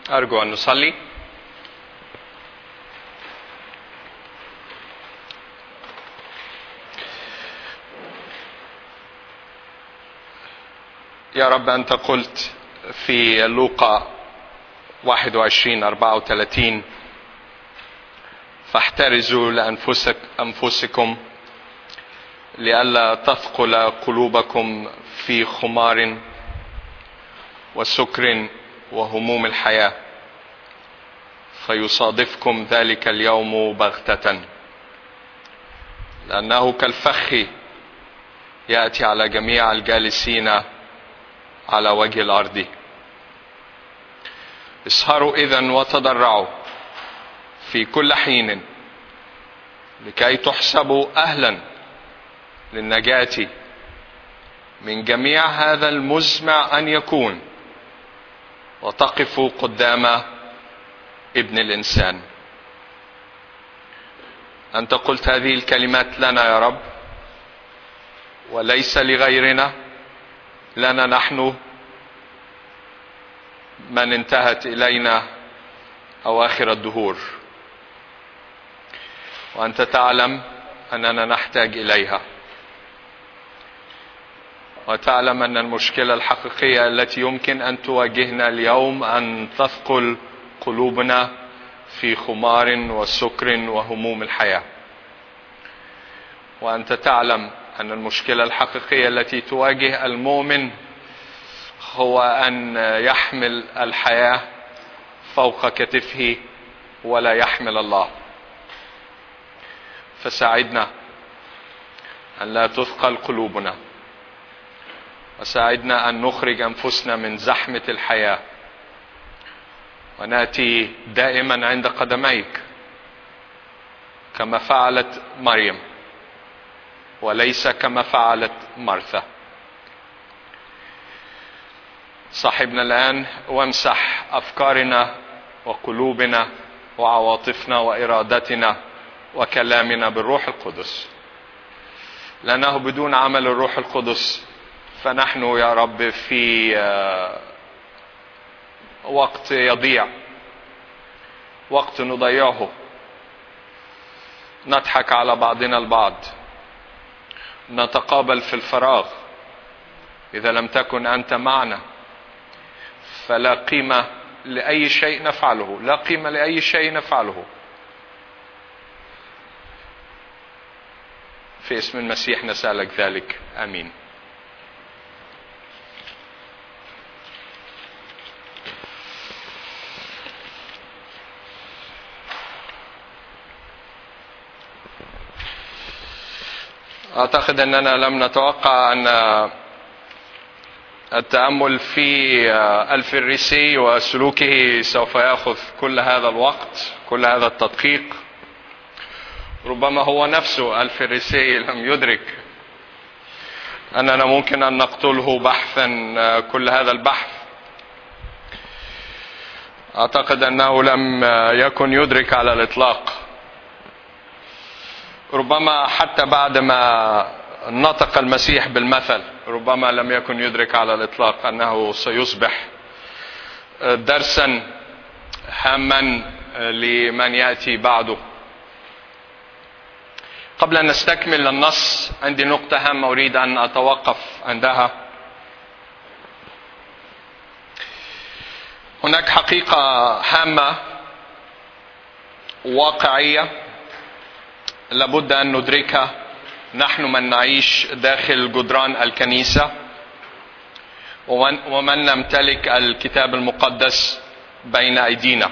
أرجو أن نصلي. يا رب، أنت قلت في لوقا 21:34: فاحترزوا لأنفسكم لئلا تثقل قلوبكم في خمار وسكر وهموم الحياة، فيصادفكم ذلك اليوم بغتة، لأنه كالفخ يأتي على جميع الجالسين على وجه الأرض. اسهروا إذن وتضرعوا في كل حين لكي تحسبوا أهلا للنجاة من جميع هذا المزمع أن يكون، وتقفوا قدام ابن الإنسان. أنت قلت هذه الكلمات لنا يا رب، وليس لغيرنا، لنا نحن من انتهت إلينا أواخر الدهور، وأنت تعلم أننا نحتاج إليها، وتعلم أن المشكلة الحقيقية التي يمكن أن تواجهنا اليوم أن تثقل قلوبنا في خمار وسكر وهموم الحياة. وأنت تعلم أن المشكلة الحقيقية التي تواجه المؤمن هو أن يحمل الحياة فوق كتفه ولا يحمل الله. فساعدنا أن لا تثقل قلوبنا، وساعدنا أن نخرج أنفسنا من زحمة الحياة ونأتي دائما عند قدميك كما فعلت مريم، وليس كما فعلت مرثا. صاحبنا الآن وامسح أفكارنا وقلوبنا وعواطفنا وإرادتنا وكلامنا بالروح القدس، لأنه بدون عمل الروح القدس فنحن يا رب في وقت يضيع، وقت نضيعه، نضحك على بعضنا البعض، نتقابل في الفراغ. إذا لم تكن أنت معنا فلا قيمة لأي شيء نفعله، لا قيمة لأي شيء نفعله. في اسم المسيح نسألك ذلك، آمين. أعتقد أننا لم نتوقع أن التأمل في الفريسي وسلوكه سوف يأخذ كل هذا الوقت، كل هذا التدقيق. ربما هو نفسه الفريسي لم يدرك أننا ممكن أن نقتله بحثا كل هذا البحث. أعتقد أنه لم يكن يدرك على الإطلاق، ربما حتى بعدما نطق المسيح بالمثل ربما لم يكن يدرك على الإطلاق أنه سيصبح درسا هاما لمن يأتي بعده. قبل أن نستكمل النص عندي نقطة هامة أريد أن أتوقف عندها. هناك حقيقة هامة واقعية لابد أن ندركها نحن من نعيش داخل جدران الكنيسة ومن نمتلك الكتاب المقدس بين أيدينا.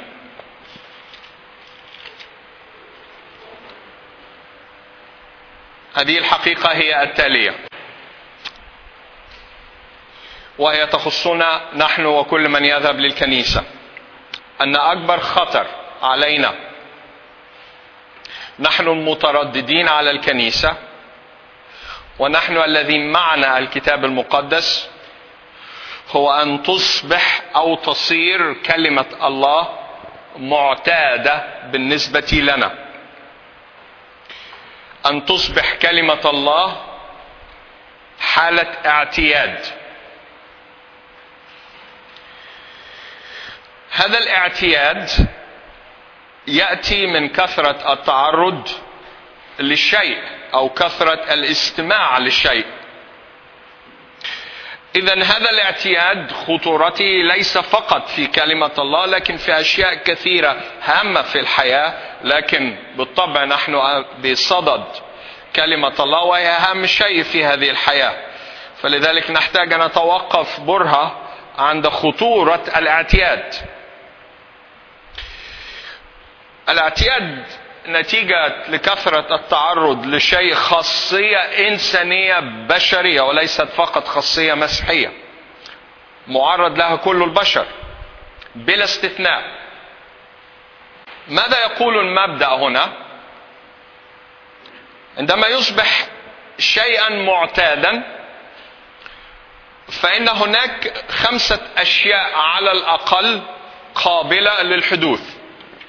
هذه الحقيقة هي التالية، وهي تخصنا نحن وكل من يذهب للكنيسة، أن أكبر خطر علينا نحن المترددين على الكنيسة ونحن الذين معنا الكتاب المقدس هو أن تصبح أو تصير كلمة الله معتادة بالنسبة لنا، أن تصبح كلمة الله حالة اعتياد. هذا الاعتياد يأتي من كثرة التعرض للشيء أو كثرة الاستماع للشيء. إذن هذا الاعتياد خطورته ليس فقط في كلمة الله، لكن في أشياء كثيرة هامة في الحياة، لكن بالطبع نحن بصدد كلمة الله وهي أهم شيء في هذه الحياة. فلذلك نحتاج أن نتوقف برهة عند خطورة الاعتياد. الاعتياد نتيجة لكثرة التعرض لشيء خاصية إنسانية بشرية وليست فقط خاصية مسيحية، معرض لها كل البشر بلا استثناء. ماذا يقول المبدأ هنا؟ عندما يصبح شيئا معتادا فإن هناك 5 أشياء على الأقل قابلة للحدوث.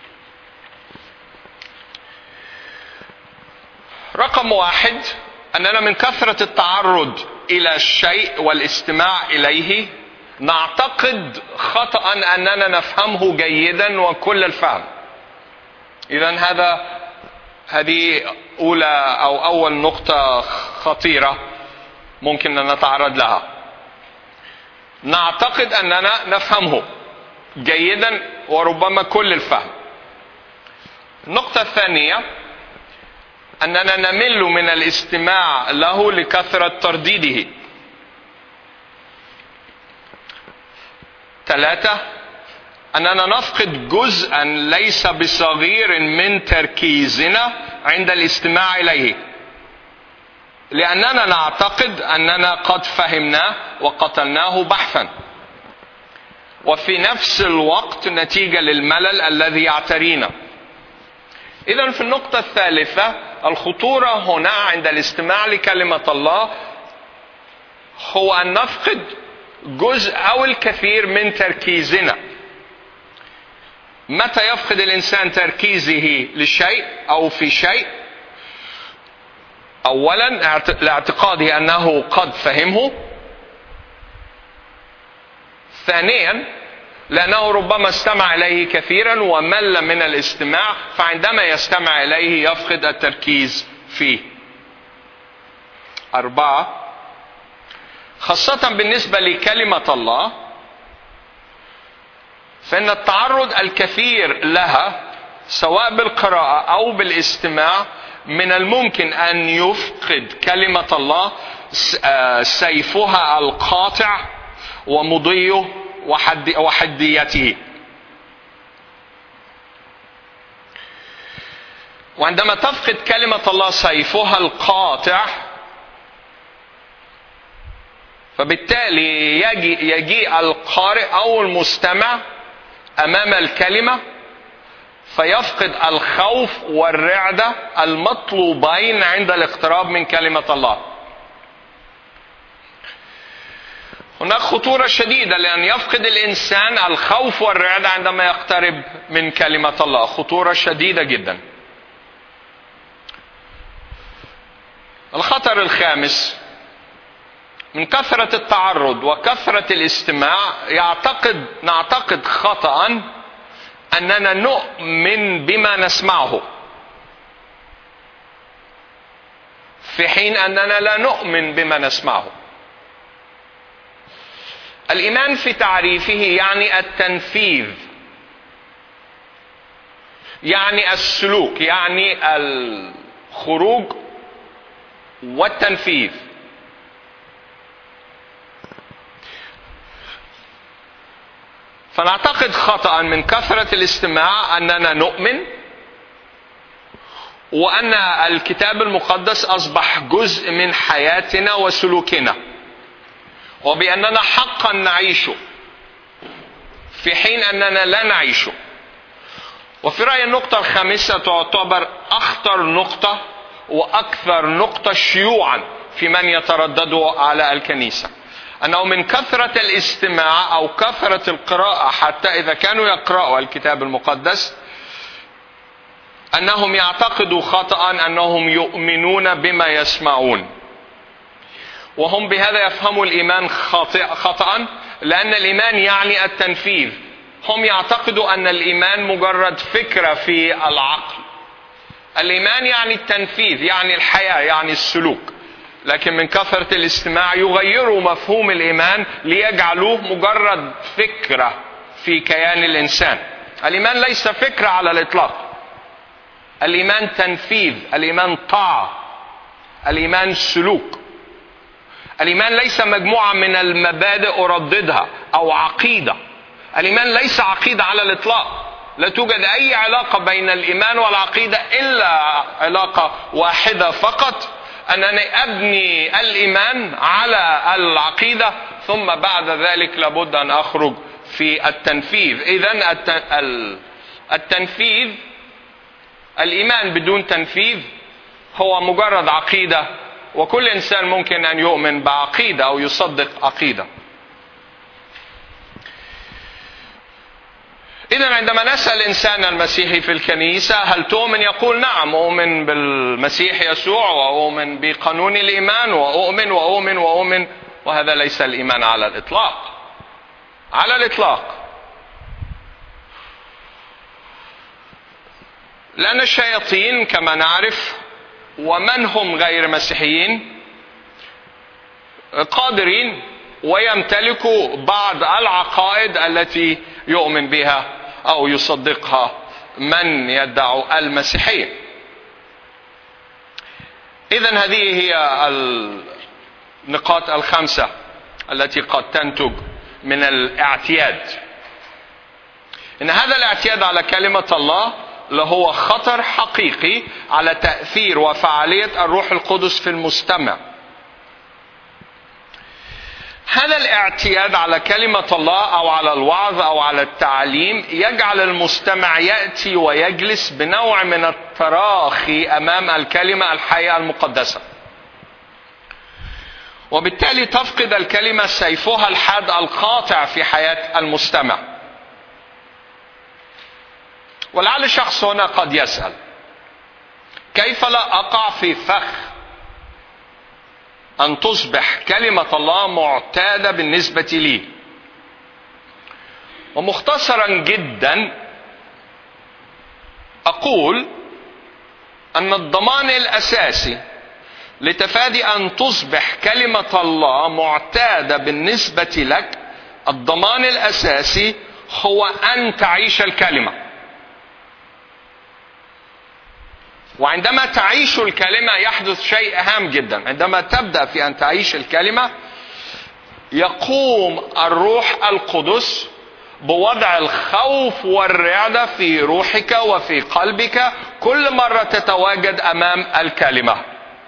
رقم 1، أننا من كثرة التعرض إلى الشيء والاستماع إليه نعتقد خطأ أننا نفهمه جيدا وكل الفهم. إذن هذه أول نقطة خطيرة ممكن أن نتعرض لها. نعتقد أننا نفهمه جيدا وربما كل الفهم. النقطة الثانية، أننا نمل من الاستماع له لكثرة ترديده. 3، أننا نفقد جزءا ليس بصغير من تركيزنا عند الاستماع إليه، لأننا نعتقد أننا قد فهمناه وقتلناه بحثا، وفي نفس الوقت نتيجة للملل الذي يعترينا. إذن في النقطة الثالثة، الخطورة هنا عند الاستماع لكلمة الله هو أن نفقد جزء أو الكثير من تركيزنا. متى يفقد الإنسان تركيزه لشيء أو في شيء؟ أولا لاعتقاده أنه قد فهمه. ثانيا لأنه ربما استمع إليه كثيرا ومل من الاستماع، فعندما يستمع إليه يفقد التركيز فيه. 4، خاصة بالنسبة لكلمة الله، فإن التعرض الكثير لها سواء بالقراءة أو بالاستماع من الممكن أن يفقد كلمة الله سيفها القاطع ومضيه وحديته. وعندما تفقد كلمة الله سيفها القاطع، فبالتالي يجيء القارئ أو المستمع أمام الكلمة فيفقد الخوف والرعدة المطلوبين عند الاقتراب من كلمة الله. هناك خطورة شديدة لأن يفقد الإنسان الخوف والرعدة عندما يقترب من كلمة الله، خطورة شديدة جدا. الخطر الخامس، من كثرة التعرض وكثرة الاستماع نعتقد خطأ أننا نؤمن بما نسمعه، في حين أننا لا نؤمن بما نسمعه. الإيمان في تعريفه يعني التنفيذ، يعني السلوك، يعني الخروج والتنفيذ. فنعتقد خطأ من كثرة الاستماع أننا نؤمن وأن الكتاب المقدس أصبح جزء من حياتنا وسلوكنا، وبأننا حقا نعيشه، في حين أننا لا نعيشه. وفي رأيي النقطة الخامسة تعتبر أخطر نقطة وأكثر نقطة شيوعا في من يترددوا على الكنيسة، أنه من كثرة الاستماع أو كثرة القراءة، حتى إذا كانوا يقرأوا الكتاب المقدس، أنهم يعتقدوا خطأ أنهم يؤمنون بما يسمعون، وهم بهذا يفهموا الإيمان خطأ، لأن الإيمان يعني التنفيذ، هم يعتقدوا أن الإيمان مجرد فكرة في العقل. الإيمان يعني التنفيذ، يعني الحياة، يعني السلوك. لكن من كثرة الاستماع يغيروا مفهوم الإيمان ليجعلوه مجرد فكرة في كيان الإنسان. الإيمان ليس فكرة على الإطلاق. الإيمان تنفيذ، الإيمان طاعة، الإيمان سلوك. الإيمان ليس مجموعة من المبادئ أرددها أو عقيدة. الإيمان ليس عقيدة على الإطلاق. لا توجد أي علاقة بين الإيمان والعقيدة إلا علاقة واحدة فقط، أنني أبني الإيمان على العقيدة ثم بعد ذلك لابد أن أخرج في التنفيذ. إذن التنفيذ، الإيمان بدون تنفيذ هو مجرد عقيدة، وكل إنسان ممكن أن يؤمن بعقيدة أو يصدق عقيدة. إذن عندما نسأل الإنسان المسيحي في الكنيسة هل تؤمن؟ يقول نعم، أؤمن بالمسيح يسوع وأؤمن بقانون الإيمان وأؤمن وأؤمن وأؤمن. وهذا ليس الإيمان على الإطلاق، على الإطلاق. لأن الشياطين كما نعرف ومن هم غير مسيحيين قادرين ويمتلكوا بعض العقائد التي يؤمن بها أو يصدقها من يدعو المسيحية. إذن هذه هي النقاط الخمسة التي قد تنتج من الاعتياد. إن هذا الاعتياد على كلمة الله هو خطر حقيقي على تأثير وفعالية الروح القدس في المستمع. هذا الاعتياد على كلمة الله أو على الوعظ أو على التعليم يجعل المستمع يأتي ويجلس بنوع من التراخي أمام الكلمة الحية المقدسة، وبالتالي تفقد الكلمة سيفها الحاد القاطع في حياة المستمع. ولعل الشخص هنا قد يسأل: كيف لا أقع في فخ أن تصبح كلمة الله معتادة بالنسبة لي؟ ومختصرا جدا أقول أن الضمان الأساسي لتفادي أن تصبح كلمة الله معتادة بالنسبة لك، الضمان الأساسي هو أن تعيش الكلمة. وعندما تعيش الكلمة يحدث شيء هام جدا. عندما تبدأ في أن تعيش الكلمة يقوم الروح القدس بوضع الخوف والرعدة في روحك وفي قلبك كل مرة تتواجد أمام الكلمة.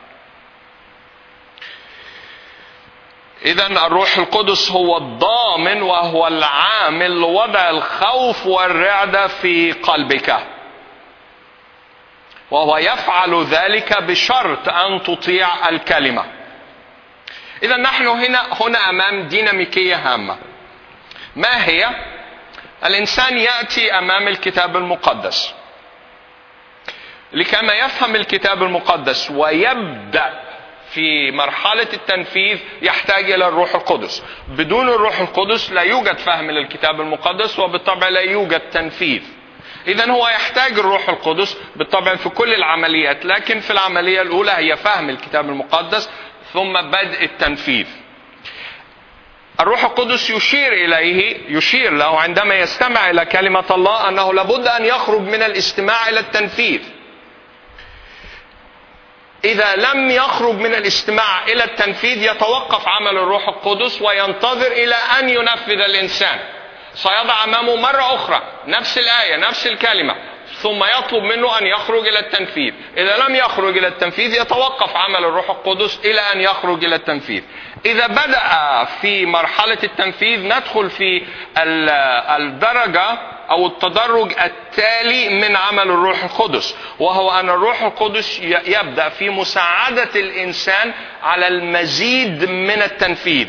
إذن الروح القدس هو الضامن وهو العامل لوضع الخوف والرعدة في قلبك، وهو يفعل ذلك بشرط أن تطيع الكلمة. إذن نحن هنا أمام ديناميكية هامة. ما هي؟ الإنسان يأتي أمام الكتاب المقدس لكما يفهم الكتاب المقدس ويبدأ في مرحلة التنفيذ يحتاج إلى الروح القدس. بدون الروح القدس لا يوجد فهم للكتاب المقدس وبالطبع لا يوجد تنفيذ. إذن هو يحتاج الروح القدس بالطبع في كل العمليات، لكن في العملية الأولى هي فهم الكتاب المقدس ثم بدء التنفيذ. الروح القدس يشير له عندما يستمع إلى كلمة الله أنه لابد أن يخرج من الاستماع إلى التنفيذ. إذا لم يخرج من الاستماع إلى التنفيذ يتوقف عمل الروح القدس وينتظر إلى أن ينفذ الإنسان. سيضع أمامه مرة أخرى نفس الآية نفس الكلمة ثم يطلب منه أن يخرج إلى التنفيذ. إذا لم يخرج إلى التنفيذ يتوقف عمل الروح القدس إلى أن يخرج إلى التنفيذ. إذا بدأ في مرحلة التنفيذ ندخل في الدرجة أو التدرج التالي من عمل الروح القدس، وهو أن الروح القدس يبدأ في مساعدة الإنسان على المزيد من التنفيذ.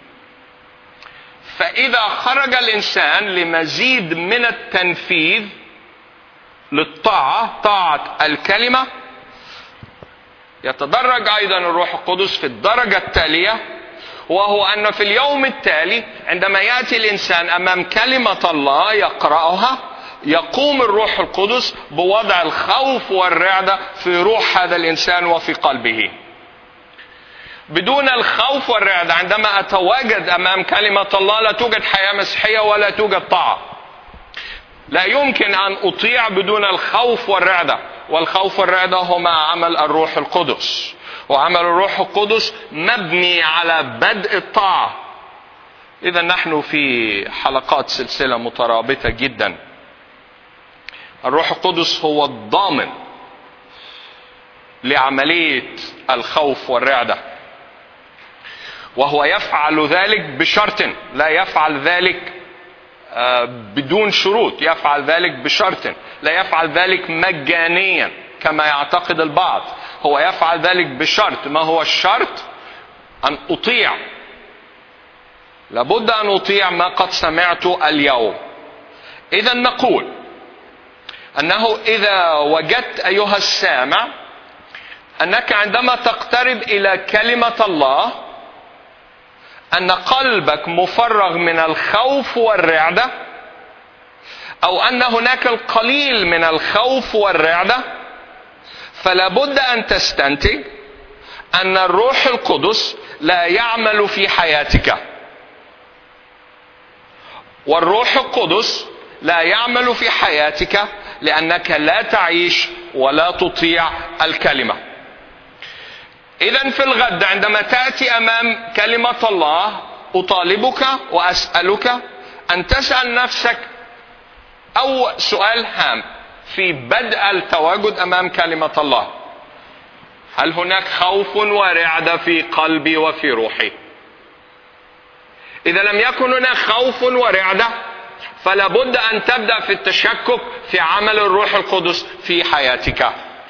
فإذا خرج الإنسان لمزيد من التنفيذ للطاعة، طاعة الكلمة، يتدرج أيضا الروح القدس في الدرجة التالية وهو أن في اليوم التالي عندما يأتي الإنسان أمام كلمة الله يقرأها، يقوم الروح القدس بوضع الخوف والرعدة في روح هذا الإنسان وفي قلبه. بدون الخوف والرعدة عندما أتواجد أمام كلمة الله لا توجد حياة مسيحية ولا توجد طاعة. لا يمكن أن أطيع بدون الخوف والرعدة، والخوف والرعدة هما عمل الروح القدس، وعمل الروح القدس مبني على بدء الطاعة. إذا نحن في حلقات سلسلة مترابطة جدا. الروح القدس هو الضامن لعملية الخوف والرعدة، وهو يفعل ذلك بشرط، لا يفعل ذلك بدون شروط، يفعل ذلك بشرط، لا يفعل ذلك مجانيا كما يعتقد البعض. هو يفعل ذلك بشرط. ما هو الشرط؟ أن أطيع. لابد أن أطيع ما قد سمعته اليوم. إذا نقول أنه إذا وجدت أيها السامع أنك عندما تقترب إلى كلمة الله أن قلبك مفرغ من الخوف والرعدة، أو أن هناك القليل من الخوف والرعدة، فلا بد أن تستنتج أن الروح القدس لا يعمل في حياتك. والروح القدس لا يعمل في حياتك لأنك لا تعيش ولا تطيع الكلمة. إذن في الغد عندما تأتي أمام كلمة الله أطالبك وأسألك أن تسأل نفسك أو سؤال هام في بدء التواجد أمام كلمة الله: هل هناك خوف ورعدة في قلبي وفي روحي؟ إذا لم يكن هناك خوف ورعدة فلا بد أن تبدأ في التشكك في عمل الروح القدس في حياتك.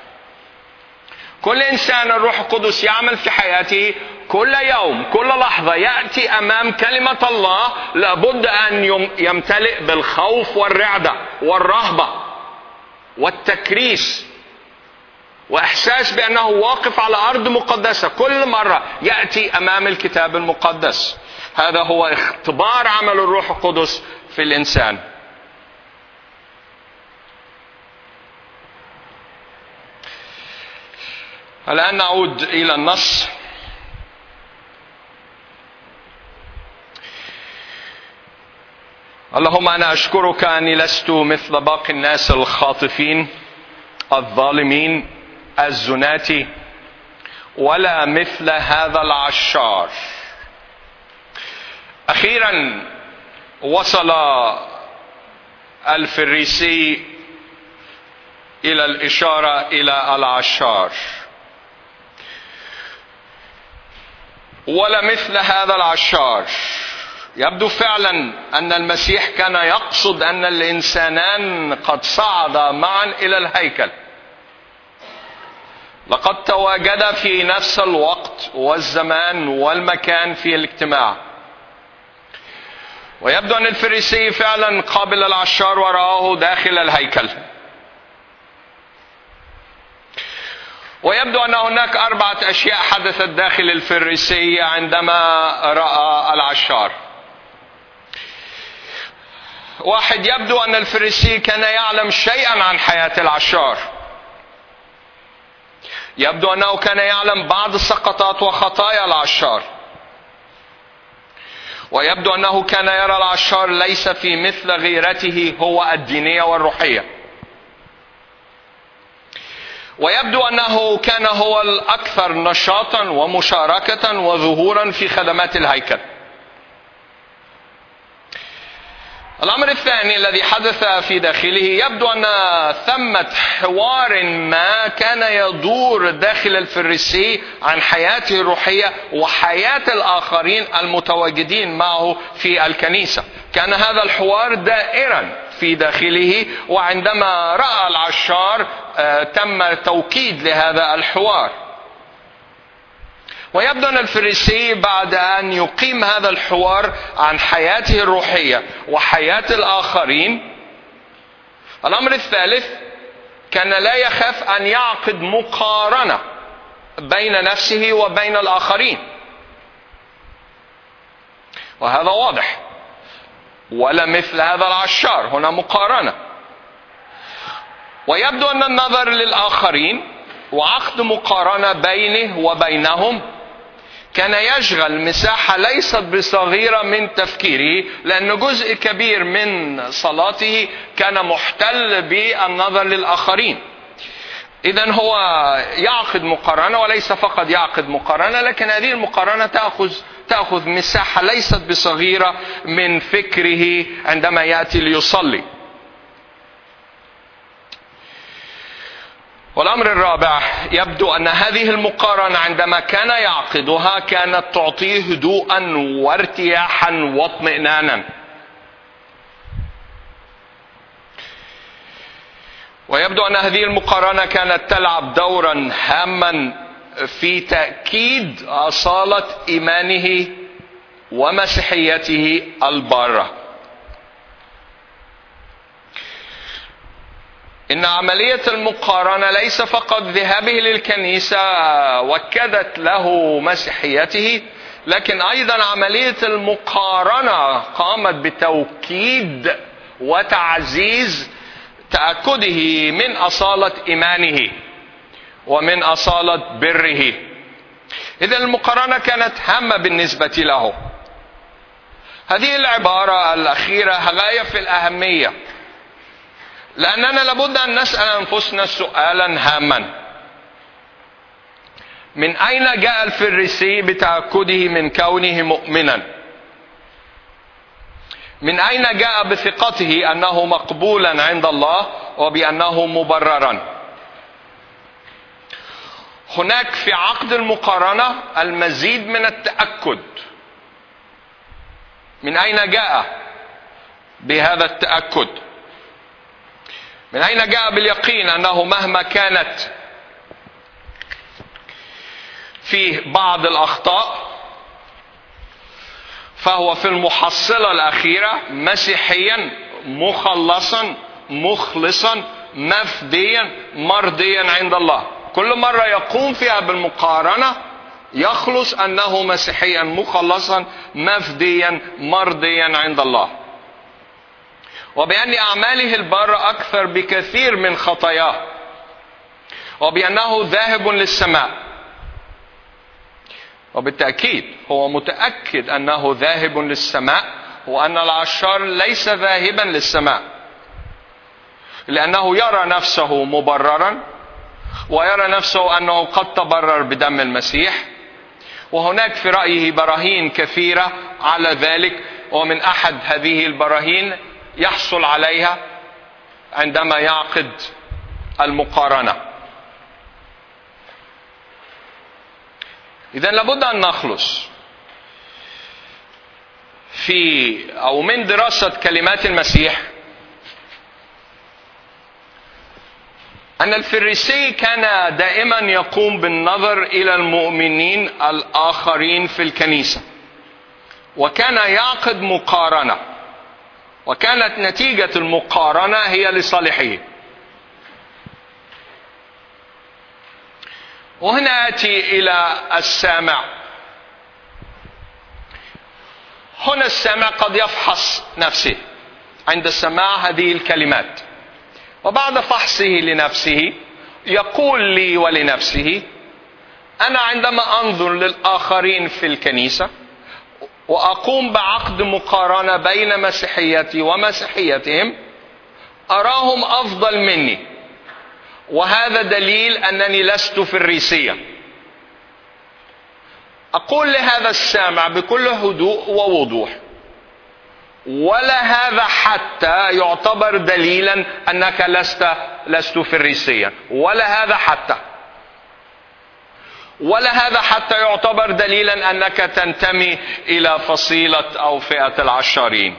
كل إنسان الروح القدس يعمل في حياته كل يوم، كل لحظة يأتي أمام كلمة الله لابد أن يمتلئ بالخوف والرعدة والرهبة والتكريس وإحساس بأنه واقف على أرض مقدسة كل مرة يأتي أمام الكتاب المقدس. هذا هو اختبار عمل الروح القدس في الإنسان. الآن نعود إلى النص. اللهم أنا أشكرك أني لست مثل باقي الناس الخاطفين الظالمين الزناتي، ولا مثل هذا العشار. أخيرا وصل الفريسي إلى الإشارة إلى العشار. ولا مثل هذا العشار. يبدو فعلا أن المسيح كان يقصد أن الإنسانان قد صعدا معا إلى الهيكل، لقد تواجدا في نفس الوقت والزمان والمكان في الاجتماع. ويبدو أن الفريسي فعلا قابل العشار ورآه داخل الهيكل. ويبدو أن هناك 4 أشياء حدثت داخل الفريسي عندما رأى العشار. 1، يبدو أن الفريسي كان يعلم شيئا عن حياة العشار. يبدو أنه كان يعلم بعض السقطات وخطايا العشار. ويبدو أنه كان يرى العشار ليس في مثل غيرته هو الدينية والروحية. ويبدو أنه كان هو الأكثر نشاطا ومشاركة وظهورا في خدمات الهيكل. الأمر الثاني الذي حدث في داخله، يبدو أن ثمة حوار ما كان يدور داخل الفريسي عن حياته الروحية وحياة الآخرين المتواجدين معه في الكنيسة. كان هذا الحوار دائرا في داخله، وعندما رأى العشار تم توكيد لهذا الحوار. ويبدو أن الفريسي بعد أن يقيم هذا الحوار عن حياته الروحية وحياة الآخرين، الأمر الثالث كان لا يخاف أن يعقد مقارنة بين نفسه وبين الآخرين. وهذا واضح. ولا مثل هذا العشار، هنا مقارنة. ويبدو أن النظر للآخرين وعقد مقارنة بينه وبينهم كان يشغل مساحة ليست بصغيرة من تفكيره، لأن جزء كبير من صلاته كان محتل بالنظر للآخرين. إذن هو يعقد مقارنة، وليس فقط يعقد مقارنة، لكن هذه المقارنة تأخذ مساحة ليست بصغيرة من فكره عندما يأتي ليصلي. والأمر الرابع، يبدو أن هذه المقارنة عندما كان يعقدها كانت تعطيه هدوءا وارتياحا واطمئنانا. ويبدو أن هذه المقارنة كانت تلعب دورا هاما في تأكيد أصالة إيمانه ومسيحيته البارة. إن عملية المقارنة ليس فقط ذهابه للكنيسة وكدت له مسيحيته، لكن أيضا عملية المقارنة قامت بتوكيد وتعزيز تأكده من أصالة إيمانه ومن أصالة بره. إذن المقارنة كانت هامة بالنسبة له. هذه العبارة الأخيرة غاية في الأهمية، لأننا لابد أن نسأل أنفسنا سؤالا هاما: من أين جاء الفريسي بتأكده من كونه مؤمنا؟ من أين جاء بثقته أنه مقبولا عند الله وبأنه مبررا؟ هناك في عقد المقارنة المزيد من التأكد. من أين جاء بهذا التأكد؟ من أين جاء باليقين أنه مهما كانت فيه بعض الأخطاء فهو في المحصلة الأخيرة مسيحيا مخلصا مخلصا مفديا مرضيا عند الله. كل مرة يقوم فيها بالمقارنة يخلص أنه مسيحيا مخلصا مفديا مرضيا عند الله، وبأن أعماله البارة أكثر بكثير من خطاياه، وبأنه ذاهب للسماء. وبالتأكيد هو متأكد أنه ذاهب للسماء، وأن العشار ليس ذاهبا للسماء، لأنه يرى نفسه مبررا، ويرى نفسه أنه قد تبرر بدم المسيح. وهناك في رأيه براهين كثيرة على ذلك، ومن أحد هذه البراهين يحصل عليها عندما يعقد المقارنة. إذن لابد أن نخلص من دراسة كلمات المسيح أن الفريسي كان دائما يقوم بالنظر إلى المؤمنين الآخرين في الكنيسة، وكان يعقد مقارنة، وكانت نتيجة المقارنة هي لصالحه. وهنا أتي إلى السامع. هنا السامع قد يفحص نفسه عند سماع هذه الكلمات، وبعد فحصه لنفسه يقول لي ولنفسه: أنا عندما أنظر للآخرين في الكنيسة وأقوم بعقد مقارنة بين مسيحيتي ومسيحيتهم أراهم أفضل مني، وهذا دليل أنني لست فريسيا. أقول لهذا السامع بكل هدوء ووضوح: ولا هذا حتى يعتبر دليلا أنك لست فريسيا، ولا هذا حتى يعتبر دليلا أنك تنتمي إلى فصيلة أو فئة العشارين.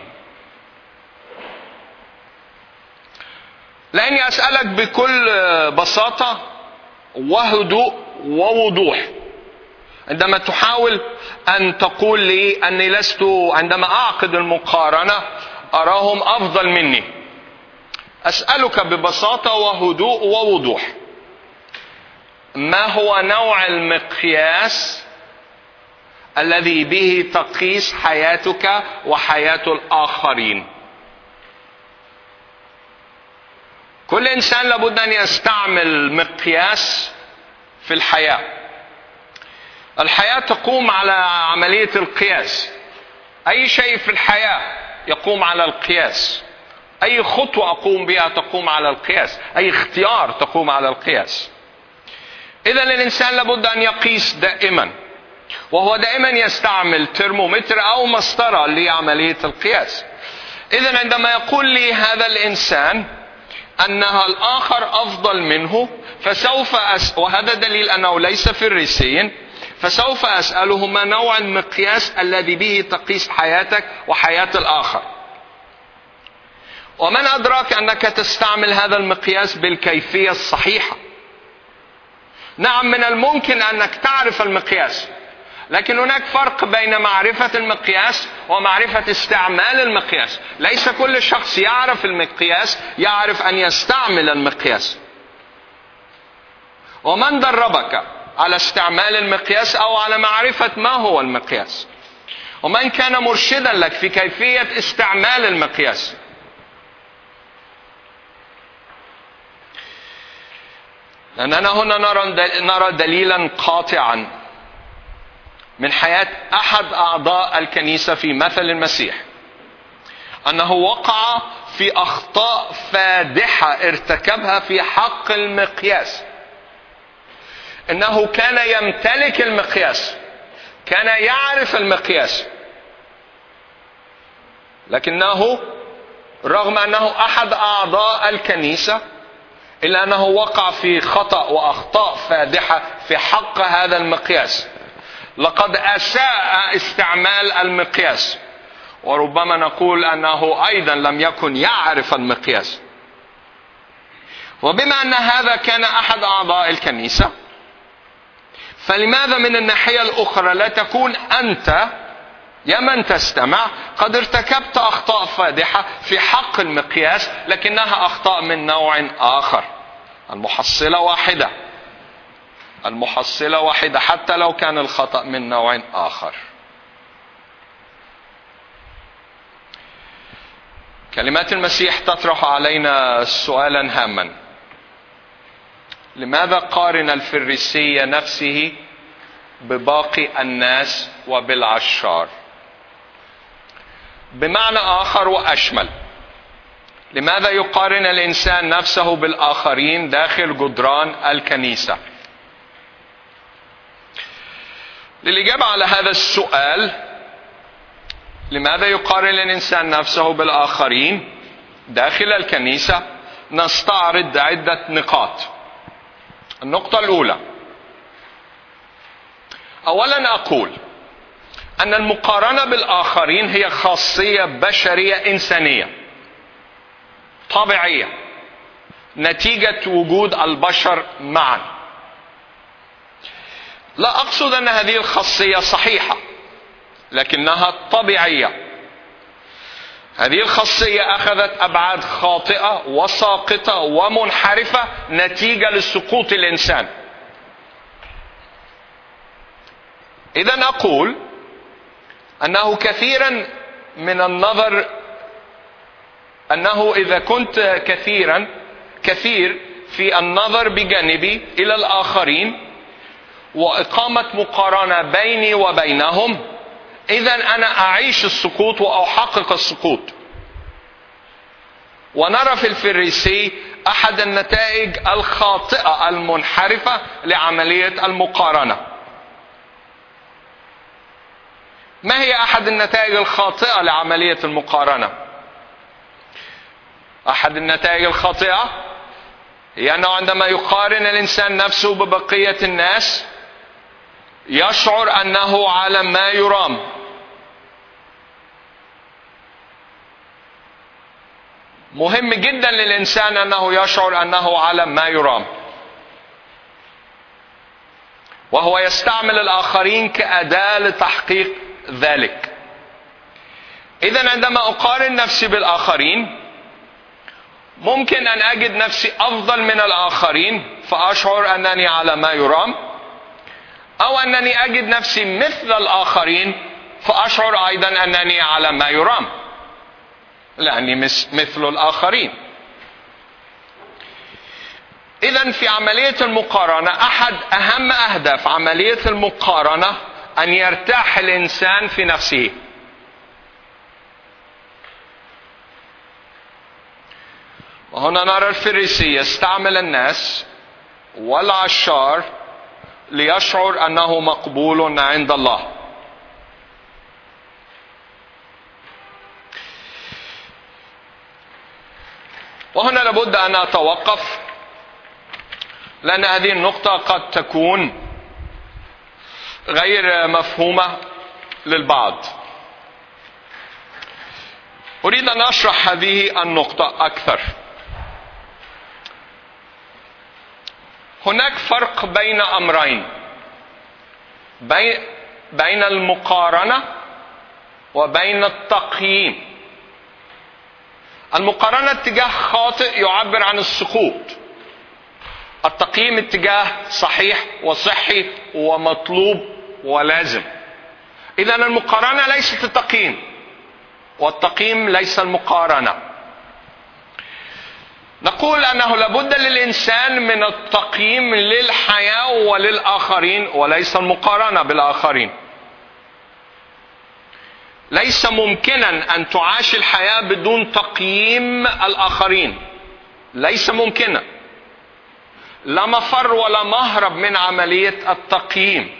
لأني أسألك بكل بساطة وهدوء ووضوح، عندما تحاول أن تقول لي أني لست عندما أعقد المقارنة أراهم أفضل مني، أسألك ببساطة وهدوء ووضوح: ما هو نوع المقياس الذي به تقيس حياتك وحياة الآخرين. كل إنسان لابد أن يستعمل مقياس في الحياة. الحياة تقوم على عملية القياس. أي شيء في الحياة يقوم على القياس. أي خطوة أقوم بها تقوم على القياس. أي اختيار تقوم على القياس. إذا الإنسان لابد أن يقيس دائما، وهو دائما يستعمل ترمومتر أو مسطرة لعملية القياس. إذا عندما يقول لي هذا الإنسان أنها الآخر أفضل منه، فسوف وهذا دليل أنه ليس فريسيا، فسوف أسأله ما نوع المقياس الذي به تقيس حياتك وحياة الآخر. ومن أدراك أنك تستعمل هذا المقياس بالكيفية الصحيحة؟ نعم، من الممكن أنك تعرف المقياس، لكن هناك فرق بين معرفة المقياس ومعرفة استعمال المقياس. ليس كل شخص يعرف المقياس يعرف أن يستعمل المقياس. ومن دربك على استعمال المقياس أو على معرفة ما هو المقياس؟ ومن كان مرشدا لك في كيفية استعمال المقياس؟ لأننا هنا نرى دليلا قاطعا من حياة أحد أعضاء الكنيسة في مثل المسيح، أنه وقع في أخطاء فادحة ارتكبها في حق المقياس. إنه كان يمتلك المقياس، كان يعرف المقياس، لكنه رغم أنه أحد أعضاء الكنيسة إلا أنه وقع في خطأ وأخطاء فادحة في حق هذا المقياس. لقد أساء استعمال المقياس، وربما نقول أنه أيضا لم يكن يعرف المقياس. وبما أن هذا كان أحد أعضاء الكنيسة، فلماذا من الناحية الأخرى لا تكون أنت يا من تستمع قد ارتكبت أخطاء فادحة في حق المقياس، لكنها أخطاء من نوع آخر؟ المحصلة واحدة، المحصلة واحدة حتى لو كان الخطأ من نوع آخر. كلمات المسيح تطرح علينا سؤالا هاما: لماذا قارن الفريسي نفسه بباقي الناس وبالعشار؟ بمعنى آخر وأشمل، لماذا يقارن الإنسان نفسه بالآخرين داخل جدران الكنيسة؟ للإجابة على هذا السؤال، لماذا يقارن الإنسان نفسه بالآخرين داخل الكنيسة، نستعرض عدة نقاط. النقطة الأولى: أولا أقول أن المقارنة بالآخرين هي خاصية بشرية إنسانية طبيعية نتيجة وجود البشر معا. لا أقصد أن هذه الخاصية صحيحة، لكنها طبيعية. هذه الخاصية أخذت أبعاد خاطئة وساقطة ومنحرفة نتيجة لسقوط الإنسان. إذن أقول أنه كثيرا من النظر، أنه إذا كنت كثير في النظر بجانبي إلى الآخرين وإقامة مقارنة بيني وبينهم، إذن أنا أعيش السقوط وأحقق السقوط. ونرى في الفريسي أحد النتائج الخاطئة المنحرفة لعملية المقارنة. ما هي أحد النتائج الخاطئة لعملية المقارنة؟ أحد النتائج الخاطئة هي أنه عندما يقارن الإنسان نفسه ببقية الناس يشعر أنه على ما يرام. مهم جدا للإنسان أنه يشعر أنه على ما يرام، وهو يستعمل الآخرين كأداة لتحقيق ذلك. إذن عندما أقارن نفسي بالآخرين ممكن أن أجد نفسي أفضل من الآخرين فأشعر أنني على ما يرام، أو أنني أجد نفسي مثل الآخرين فأشعر أيضا أنني على ما يرام لأني مثل الآخرين. إذن في عملية المقارنة أحد أهم أهداف عملية المقارنة أن يرتاح الإنسان في نفسه. وهنا نرى الفريسي يستعمل الناس والعشار ليشعر أنه مقبول عند الله. وهنا لابد أن أتوقف لأن هذه النقطة قد تكون غير مفهومة للبعض. أريد أن أشرح هذه النقطة أكثر. هناك فرق بين أمرين، بين المقارنة وبين التقييم. المقارنة اتجاه خاطئ يعبر عن السقوط، التقييم اتجاه صحيح وصحي ومطلوب ولازم. إذن المقارنة ليست التقييم والتقييم ليس المقارنة. نقول أنه لابد للإنسان من التقييم للحياة وللآخرين وليس المقارنة بالآخرين. ليس ممكنا أن تعاش الحياة بدون تقييم الآخرين، ليس ممكنا، لا مفر ولا مهرب من عملية التقييم.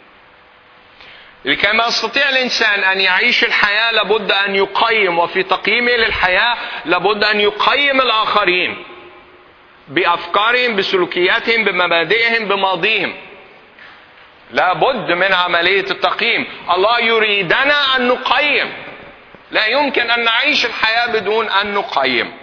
لكي ما يستطيع الإنسان أن يعيش الحياة لابد أن يقيم، وفي تقييمه للحياة لابد أن يقيم الآخرين بأفكارهم، بسلوكياتهم، بمبادئهم، بماضيهم. لابد من عملية التقييم. الله يريدنا أن نقيم، لا يمكن أن نعيش الحياة بدون أن نقيم.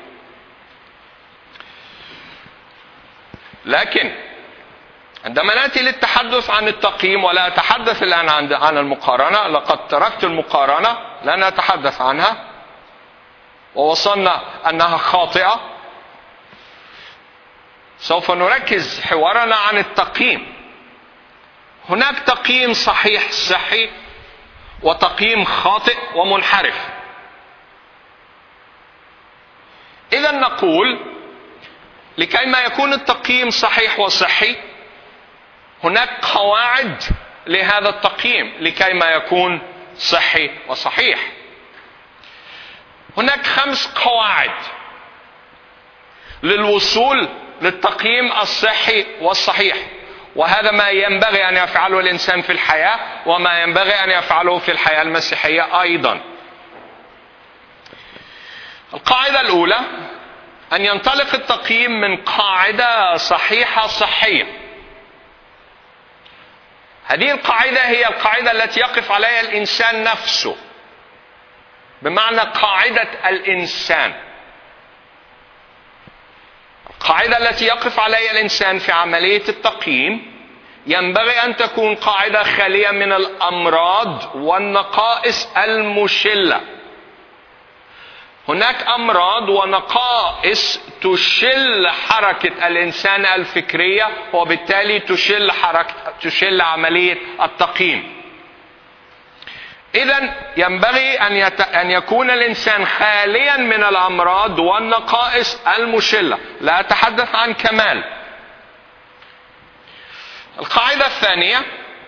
لكن عندما نأتي للتحدث عن التقييم، ولا أتحدث الآن عن المقارنة، لقد تركت المقارنة لن أتحدث عنها ووصلنا أنها خاطئة، سوف نركز حوارنا عن التقييم. هناك تقييم صحيح صحي وتقييم خاطئ ومنحرف. إذا نقول لكي ما يكون التقييم صحيح وصحي هناك قواعد لهذا التقييم لكي ما يكون صحي وصحيح. هناك 5 قواعد للوصول للتقييم الصحي والصحيح، وهذا ما ينبغي أن يفعله الإنسان في الحياة وما ينبغي أن يفعله في الحياة المسيحية أيضا. القاعدة الأولى أن ينطلق التقييم من قاعدة صحيحة صحية. هذه القاعدة هي القاعدة التي يقف عليها الإنسان نفسه، بمعنى قاعدة الإنسان. القاعدة التي يقف عليها الإنسان في عملية التقييم ينبغي أن تكون قاعدة خالية من الأمراض والنقائص المشلة. هناك أمراض ونقائص تشل حركة الإنسان الفكرية، وبالتالي تشل عملية التقييم. إذن ينبغي أن يكون الإنسان خاليا من الأمراض والنقائص المشلة. لا أتحدث عن كمال. القاعدة الثانية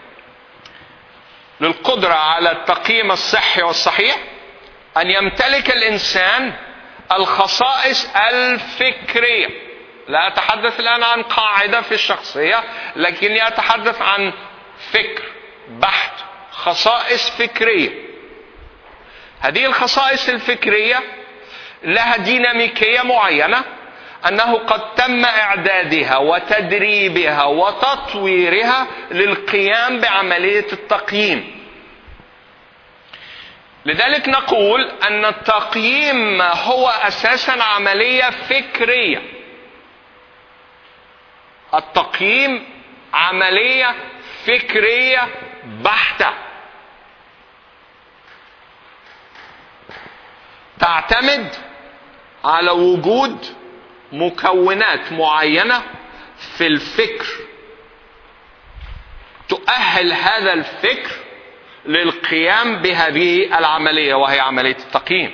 للقدرة على التقييم الصحي والصحيح أن يمتلك الإنسان الخصائص الفكرية. لا أتحدث الآن عن قاعدة في الشخصية، لكني أتحدث عن فكر بحت، خصائص فكرية. هذه الخصائص الفكرية لها ديناميكية معينة، أنه قد تم إعدادها وتدريبها وتطويرها للقيام بعملية التقييم. لذلك نقول أن التقييم هو أساسا عملية فكرية. التقييم عملية فكرية بحتة، تعتمد على وجود مكونات معينة في الفكر. تؤهل هذا الفكر للقيام بهذه العملية، وهي عملية التقييم.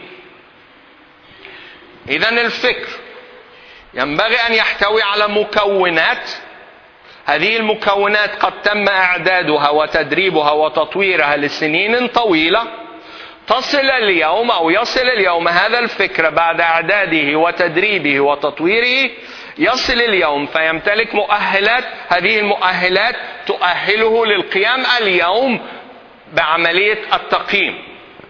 إذن الفكر ينبغي أن يحتوي على مكونات، هذه المكونات قد تم إعدادها وتدريبها وتطويرها لسنين طويلة، تصل اليوم أو يصل اليوم هذا الفكر بعد إعداده وتدريبه وتطويره، يصل اليوم فيمتلك مؤهلات، هذه المؤهلات تؤهله للقيام اليوم بعملية التقييم،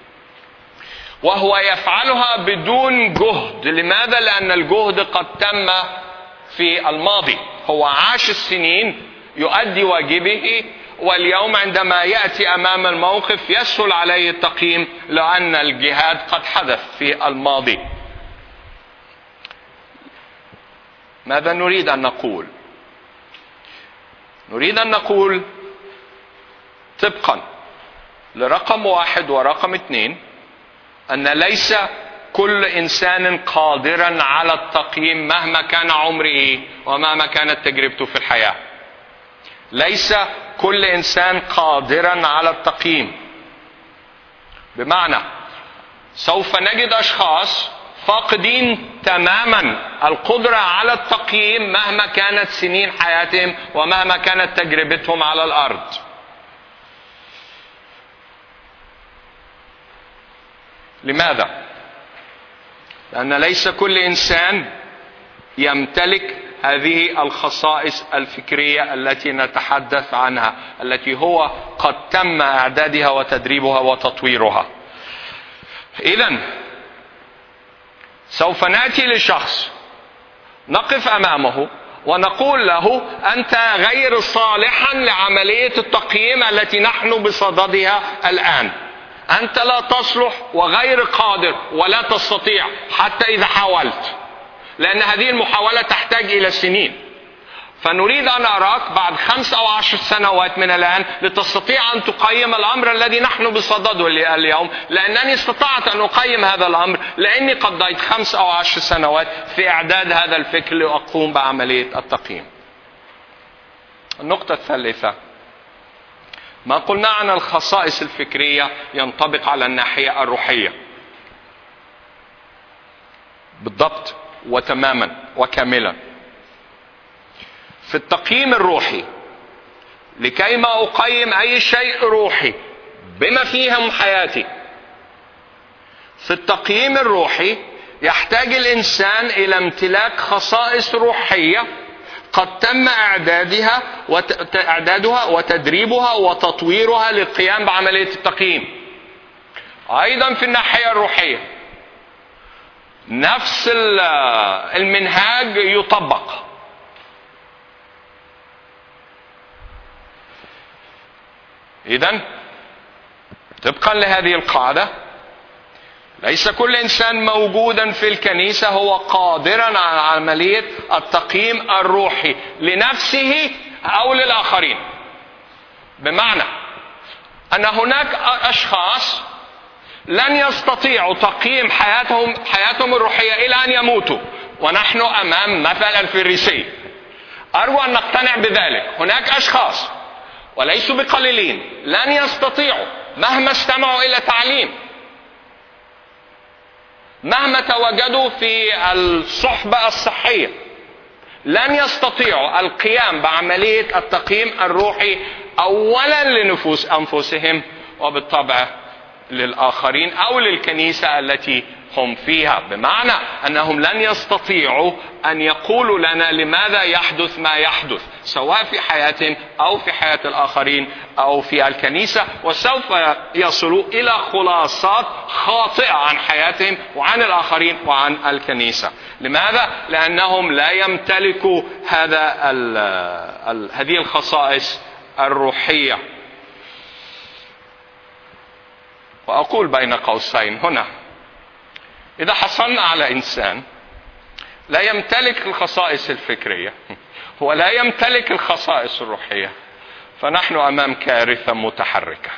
وهو يفعلها بدون جهد. لماذا؟ لأن الجهد قد تم في الماضي، هو عاش السنين يؤدي واجبه، واليوم عندما يأتي أمام الموقف يسهل عليه التقييم لأن الجهاد قد حدث في الماضي. ماذا نريد أن نقول؟ نريد أن نقول طبقا لرقم 1 ورقم 2 أن ليس كل إنسان قادرا على التقييم مهما كان عمره ومهما كانت تجربته في الحياة. ليس كل إنسان قادرا على التقييم، بمعنى سوف نجد أشخاص فاقدين تماما القدرة على التقييم مهما كانت سنين حياتهم ومهما كانت تجربتهم على الأرض. لماذا؟ لأن ليس كل إنسان يمتلك هذه الخصائص الفكرية التي نتحدث عنها، التي هو قد تم إعدادها وتدريبها وتطويرها. إذن سوف نأتي لشخص نقف أمامه ونقول له أنت غير صالحا لعملية التقييم التي نحن بصددها الآن، أنت لا تصلح وغير قادر ولا تستطيع حتى إذا حاولت، لأن هذه المحاولة تحتاج إلى سنين. فنريد أن أراك بعد 5 أو 10 سنوات من الآن لتستطيع أن تقيم الأمر الذي نحن بصدده اليوم، لأنني استطعت أن أقيم هذا الأمر لأني قضيت 5 أو 10 سنوات في إعداد هذا الفكر لأقوم بعملية التقييم. النقطة الثالثة، ما قلنا عن الخصائص الفكرية ينطبق على الناحية الروحية بالضبط وتماما وكاملا. في التقييم الروحي، لكيما أقيم أي شيء روحي بما فيهم حياتي، في التقييم الروحي يحتاج الإنسان إلى امتلاك خصائص روحية قد تم إعدادها وتدريبها وتطويرها للقيام بعملية التقييم. أيضا في الناحية الروحية نفس المنهاج يطبق. إذن طبقا لهذه القاعدة ليس كل إنسان موجودا في الكنيسة هو قادرا على عملية التقييم الروحي لنفسه أو للآخرين، بمعنى أن هناك أشخاص لن يستطيعوا تقييم حياتهم الروحية إلى أن يموتوا، ونحن أمام مثل الفريسي. أرجو أن نقتنع بذلك. هناك أشخاص وليسوا بقليلين لن يستطيعوا مهما استمعوا إلى تعليم، مهما تواجدوا في الصحبة الصحية، لن يستطيعوا القيام بعملية التقييم الروحي أولا لنفوس أنفسهم وبالطبع للآخرين أو للكنيسة التي هم فيها، بمعنى أنهم لن يستطيعوا أن يقولوا لنا لماذا يحدث ما يحدث سواء في حياتهم أو في حياة الآخرين أو في الكنيسة، وسوف يصلوا إلى خلاصات خاطئة عن حياتهم وعن الآخرين وعن الكنيسة. لماذا؟ لأنهم لا يمتلكوا هذه الخصائص الروحية. وأقول بين قوسين هنا، إذا حصلنا على إنسان لا يمتلك الخصائص الفكرية ولا يمتلك الخصائص الروحية، فنحن أمام كارثة متحركة،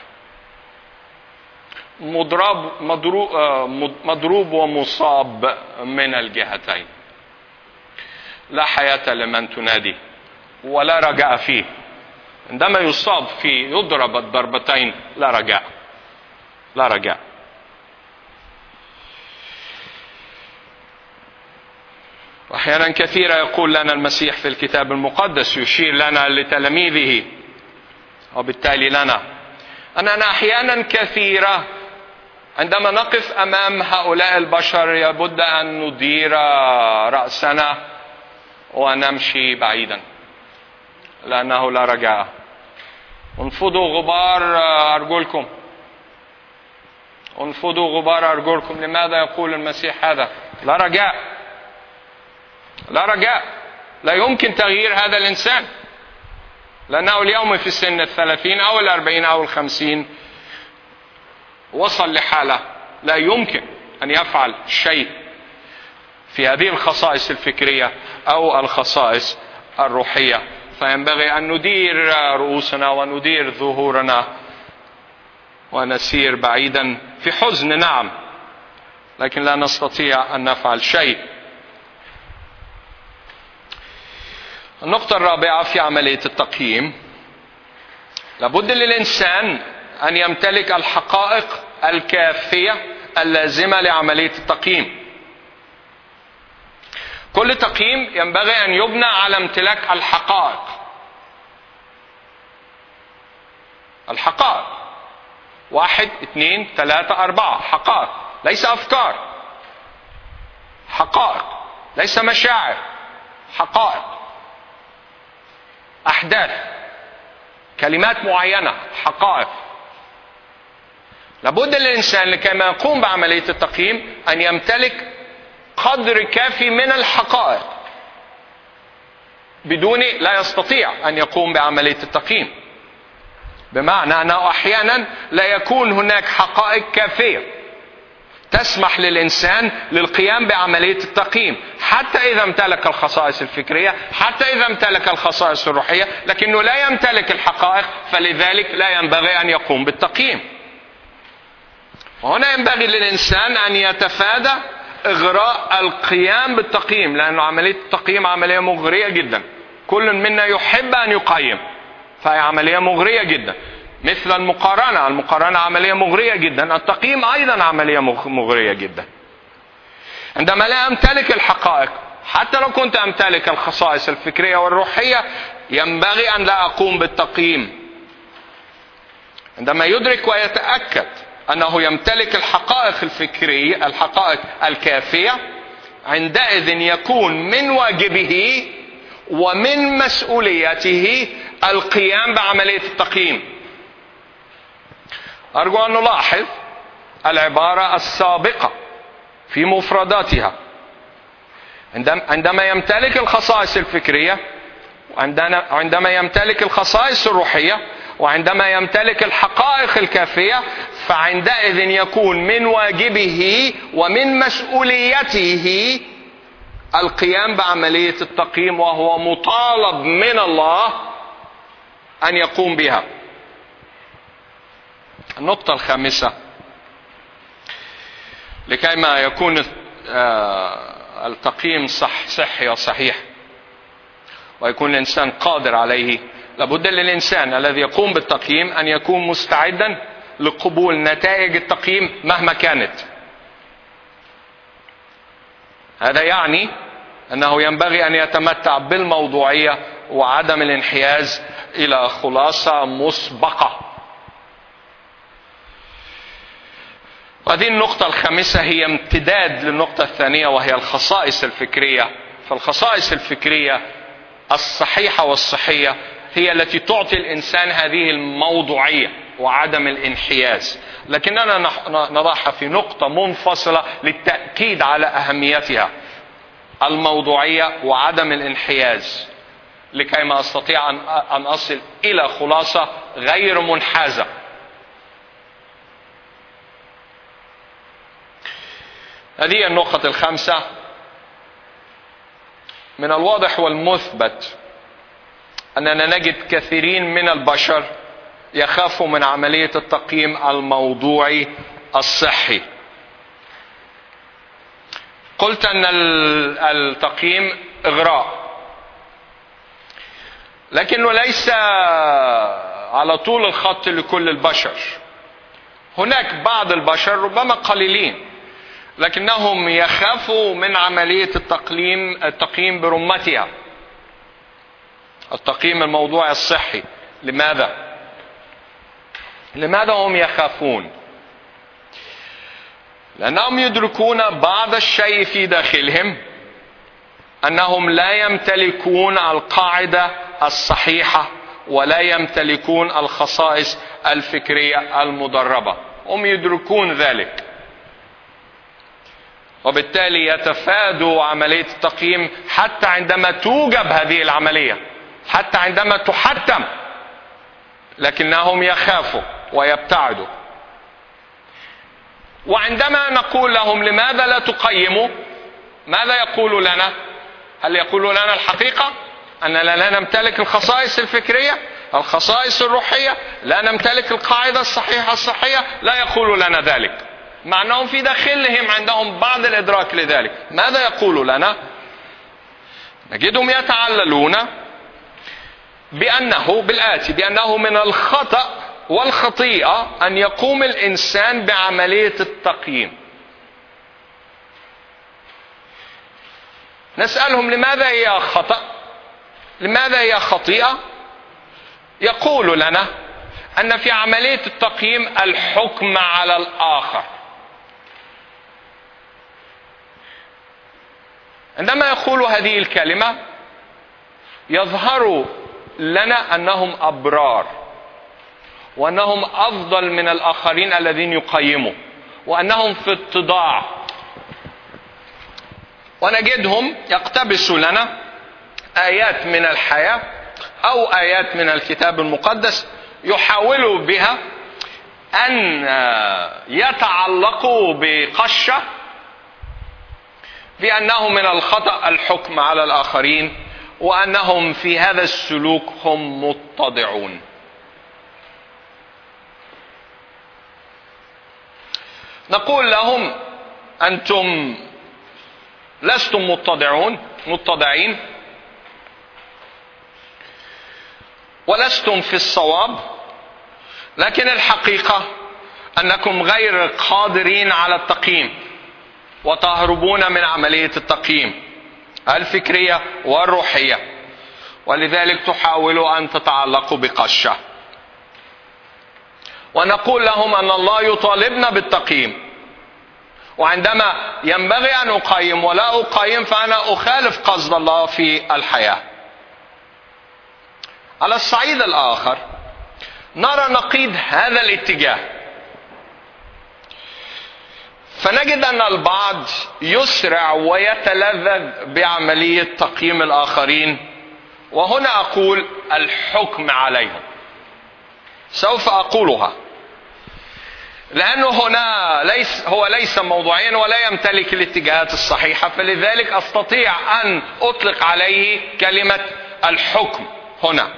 مضروب ومصاب من الجهتين. لا حياة لمن تنادي ولا رجاء فيه. عندما يصاب يضرب الضربتين لا رجاء، لا رجاء. وأحيانا كثيرة يقول لنا المسيح في الكتاب المقدس، يشير لنا لتلاميذه وبالتالي لنا، أننا أحيانا كثيرة عندما نقف أمام هؤلاء البشر يبد أن ندير رأسنا ونمشي بعيدا، لأنه لا رجاء. انفضوا غبار أرجلكم، انفضوا غبار أرجلكم. لماذا يقول المسيح هذا؟ لا رجاء، لا رجاء. لا يمكن تغيير هذا الإنسان، لأنه اليوم في سن 30 أو 40 أو 50 وصل لحالة لا يمكن أن يفعل شيء في هذه الخصائص الفكرية أو الخصائص الروحية. فينبغي أن ندير رؤوسنا وندير ظهورنا ونسير بعيدا في حزن، نعم، لكن لا نستطيع أن نفعل شيء. النقطة الرابعة في عملية التقييم، لابد للإنسان أن يمتلك الحقائق الكافية اللازمة لعملية التقييم. كل تقييم ينبغي أن يبنى على امتلاك الحقائق. الحقائق 1 2 3 4 حقائق، ليس أفكار. حقائق ليس مشاعر، حقائق، أحداث، كلمات معينة، حقائق. لابد للإنسان لكي ما يقوم بعملية التقييم أن يمتلك قدر كافي من الحقائق، بدون لا يستطيع أن يقوم بعملية التقييم. بمعنى أنه أحيانا لا يكون هناك حقائق كافية تسمح للإنسان للقيام بعملية التقييم، حتى إذا امتلك الخصائص الفكرية، حتى إذا امتلك الخصائص الروحية، لكنه لا يمتلك الحقائق، فلذلك لا ينبغي أن يقوم بالتقييم. وهنا ينبغي للإنسان أن يتفادى إغراء القيام بالتقييم، لأن عملية التقييم عملية مغرية جدا. كل منا يحب أن يقيم، فهي عملية مغرية جدا. مثل المقارنة عملية مغرية جدا، التقييم أيضا عملية مغرية جدا. عندما لا أمتلك الحقائق، حتى لو كنت أمتلك الخصائص الفكرية والروحية، ينبغي أن لا أقوم بالتقييم. عندما يدرك ويتأكد أنه يمتلك الحقائق الفكرية، الحقائق الكافية، عندئذ يكون من واجبه ومن مسؤوليته القيام بعملية التقييم. أرجو أن نلاحظ العبارة السابقة في مفرداتها. عندما يمتلك الخصائص الفكرية، وعندما يمتلك الخصائص الروحية، وعندما يمتلك الحقائق الكافية، فعندئذ يكون من واجبه ومن مسؤوليته القيام بعملية التقييم، وهو مطالب من الله أن يقوم بها. النقطة الخامسة، لكي ما يكون التقييم صحي وصحيح ويكون الإنسان قادر عليه، لابد للإنسان الذي يقوم بالتقييم أن يكون مستعدا لقبول نتائج التقييم مهما كانت. هذا يعني أنه ينبغي أن يتمتع بالموضوعية وعدم الانحياز إلى خلاصة مسبقة. هذه النقطة الخامسة هي امتداد للنقطة الثانية، وهي الخصائص الفكرية. فالخصائص الفكرية الصحيحة والصحية هي التي تعطي الإنسان هذه الموضوعية وعدم الانحياز، لكننا نضعها في نقطة منفصلة للتأكيد على أهميتها: الموضوعية وعدم الانحياز، لكي ما أستطيع أن أصل إلى خلاصة غير منحازة. هذه النقطة الخامسة. من الواضح والمثبت أننا نجد كثيرين من البشر يخافوا من عملية التقييم الموضوعي الصحي. قلت أن التقييم إغراء. لكنه ليس على طول الخط لكل البشر. هناك بعض البشر ربما قليلين لكنهم يخافوا من عملية التقييم برمتها، التقييم الموضوعي الصحي. لماذا هم يخافون؟ لأنهم يدركون بعض الشيء في داخلهم، أنهم لا يمتلكون القاعدة الصحيحة ولا يمتلكون الخصائص الفكرية المدربة. هم يدركون ذلك، وبالتالي يتفادوا عملية التقييم حتى عندما توجب هذه العملية، حتى عندما تحتم، لكنهم يخافوا ويبتعدوا. وعندما نقول لهم لماذا لا تقيموا، ماذا يقول لنا؟ هل يقول لنا الحقيقة أننا لا نمتلك الخصائص الفكرية، الخصائص الروحية، لا نمتلك القاعدة الصحيحة الصحية؟ لا يقول لنا ذلك، مع أنهم في داخلهم عندهم بعض الإدراك لذلك. ماذا يقول لنا؟ نجدهم يتعللون بأنه من الخطأ والخطيئة أن يقوم الإنسان بعملية التقييم. نسألهم لماذا هي خطأ؟ لماذا هي خطيئة؟ يقول لنا أن في عملية التقييم الحكم على الآخر. عندما يقول هذه الكلمة يظهر لنا أنهم أبرار، وأنهم أفضل من الآخرين الذين يقيموا، وأنهم في اتضاع. ونجدهم يقتبسوا لنا آيات من الحياة أو آيات من الكتاب المقدس يحاولوا بها أن يتعلقوا بقشة بأنه من الخطأ الحكم على الآخرين، وأنهم في هذا السلوك هم متضعون. نقول لهم أنتم لستم متضعين ولستم في الصواب، لكن الحقيقة أنكم غير قادرين على التقييم، وتهربون من عملية التقييم الفكرية والروحية، ولذلك تحاولوا أن تتعلقوا بقشة. ونقول لهم أن الله يطالبنا بالتقييم، وعندما ينبغي أن أقيم ولا أقيم فأنا أخالف قصد الله في الحياة. على الصعيد الآخر نرى نقيض هذا الاتجاه، فنجد أن البعض يسرع ويتلذذ بعملية تقييم الآخرين، وهنا أقول الحكم عليهم. سوف أقولها لأنه هنا هو ليس موضوعيا ولا يمتلك الاتجاهات الصحيحة، فلذلك أستطيع أن أطلق عليه كلمة الحكم هنا.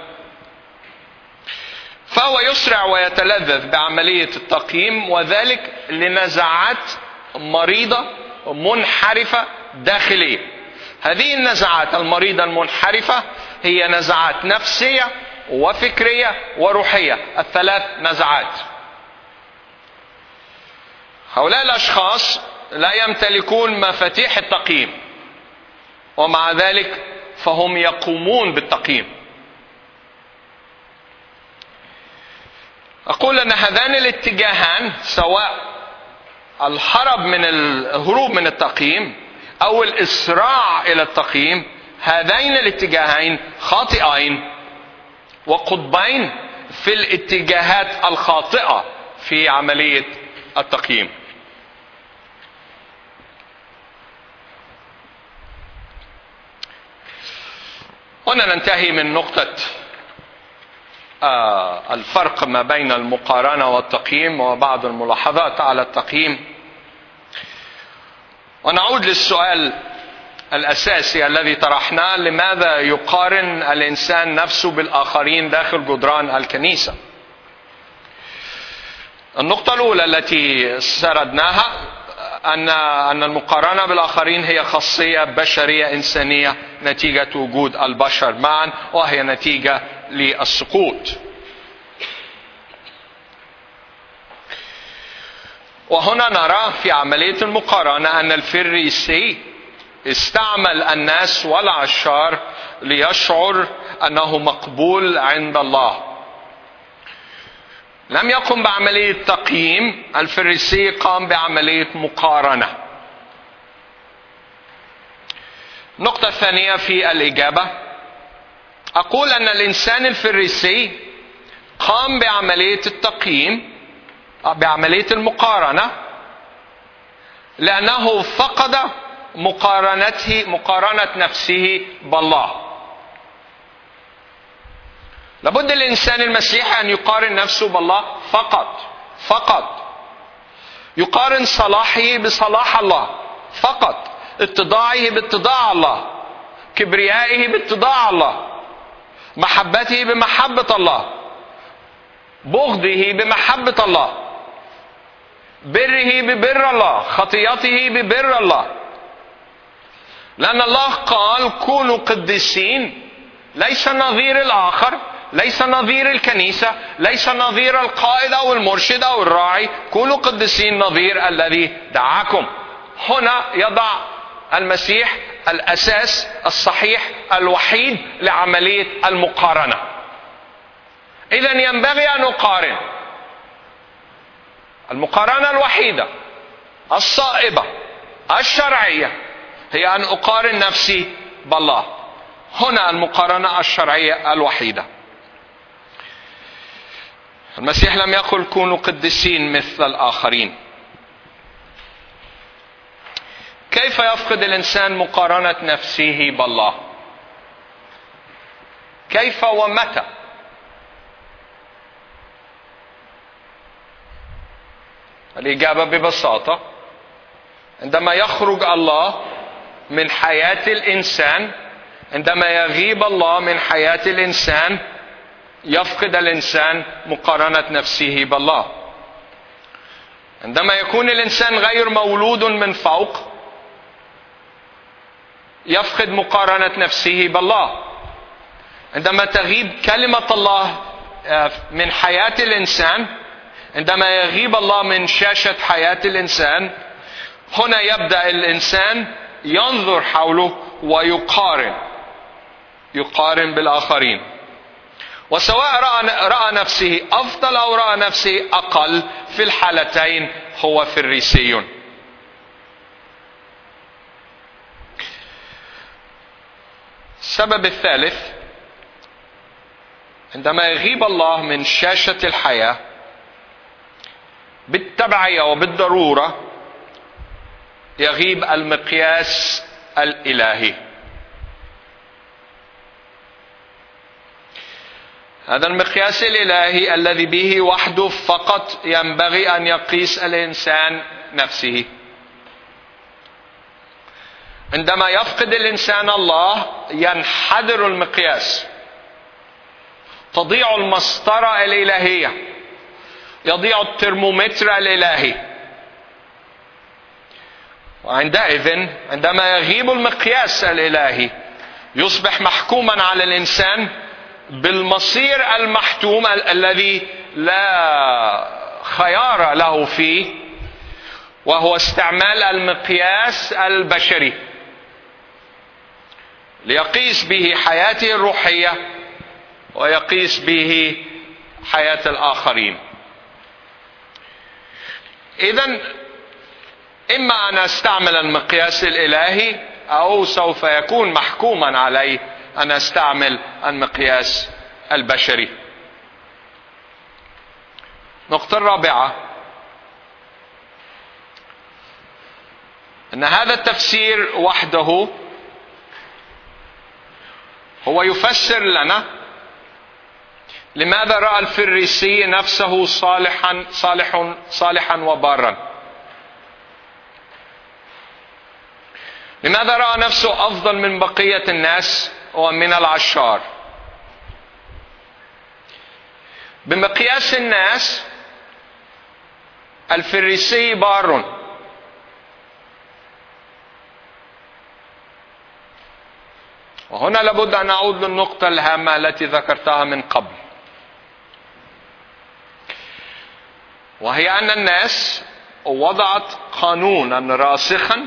فهو يسرع ويتلذذ بعملية التقييم، وذلك لنزعات مريضة منحرفة داخلية. هذه النزعات المريضة المنحرفة هي نزعات نفسية وفكرية وروحية، الثلاث نزعات. هؤلاء الأشخاص لا يمتلكون مفاتيح التقييم، ومع ذلك فهم يقومون بالتقييم. أقول أن هذان الاتجاهان، سواء الهروب من التقييم أو الإسراع إلى التقييم، هذين الاتجاهين خاطئين وقطبين في الاتجاهات الخاطئة في عملية التقييم. هنا ننتهي من نقطة الفرق ما بين المقارنة والتقييم وبعض الملاحظات على التقييم، ونعود للسؤال الأساسي الذي طرحناه: لماذا يقارن الإنسان نفسه بالآخرين داخل جدران الكنيسة؟ النقطة الأولى التي سردناها أن المقارنة بالآخرين هي خاصية بشرية إنسانية نتيجة وجود البشر معا، وهي نتيجة للسقوط. وهنا نرى في عملية المقارنة أن الفريسي استعمل الناس والعشار ليشعر أنه مقبول عند الله. لم يقم بعملية تقييم، الفريسي قام بعملية مقارنة. النقطة الثانية في الإجابة، أقول أن الإنسان الفريسي قام بعملية التقييم، بعملية المقارنة، لأنه فقد مقارنة نفسه بالله. لابد الإنسان المسيحي أن يقارن نفسه بالله فقط. يقارن صلاحه بصلاح الله فقط، اتضاعه باتضاع الله، كبريائه باتضاع الله، محبته بمحبة الله، بغضه بمحبة الله، بره ببر الله، خطيئته ببر الله. لأن الله قال كونوا قديسين، ليس نظير الآخر، ليس نظير الكنيسة، ليس نظير القائد أو المرشد أو الراعي، كونوا قديسين نظير الذي دعاكم. هنا يضع المسيح الأساس الصحيح الوحيد لعملية المقارنة. إذن ينبغي أن نقارن. المقارنة الوحيدة الصائبة الشرعية هي أن أقارن نفسي بالله. هنا المقارنة الشرعية الوحيدة. المسيح لم يقل كونوا قديسين مثل الآخرين. كيف يفقد الإنسان مقارنة نفسه بالله؟ كيف ومتى؟ الإجابة ببساطة، عندما يخرج الله من حياة الإنسان، عندما يغيب الله من حياة الإنسان، يفقد الإنسان مقارنة نفسه بالله. عندما يكون الإنسان غير مولود من فوق، يفقد مقارنة نفسه بالله. عندما تغيب كلمة الله من حياة الإنسان، عندما يغيب الله من شاشة حياة الإنسان، هنا يبدأ الإنسان ينظر حوله ويقارن بالآخرين. وسواء رأى نفسه أفضل أو رأى نفسه أقل، في الحالتين هو فريسي. السبب الثالث، عندما يغيب الله من شاشة الحياة، بالتبعية وبالضرورة يغيب المقياس الإلهي. هذا المقياس الإلهي الذي به وحده فقط ينبغي أن يقيس الإنسان نفسه. عندما يفقد الإنسان الله ينحدر المقياس، تضيع المسطرة الإلهية، يضيع الترمومتر الإلهي. وعندئذ عندما يغيب المقياس الإلهي يصبح محكوما على الإنسان بالمصير المحتوم الذي لا خيار له فيه، وهو استعمال المقياس البشري ليقيس به حياته الروحية ويقيس به حياة الآخرين. إذن إما أن أستعمل المقياس الإلهي، أو سوف يكون محكوما علي أن أستعمل المقياس البشري. النقطة الرابعة، أن هذا التفسير وحده هو يفسر لنا لماذا رأى الفريسي نفسه صالحا وبارا. لماذا رأى نفسه أفضل من بقية الناس ومن العشار؟ بمقياس الناس الفريسي بار، وهنا لابد أن أعود للنقطة الهامة التي ذكرتها من قبل، وهي أن الناس وضعت قانونا راسخا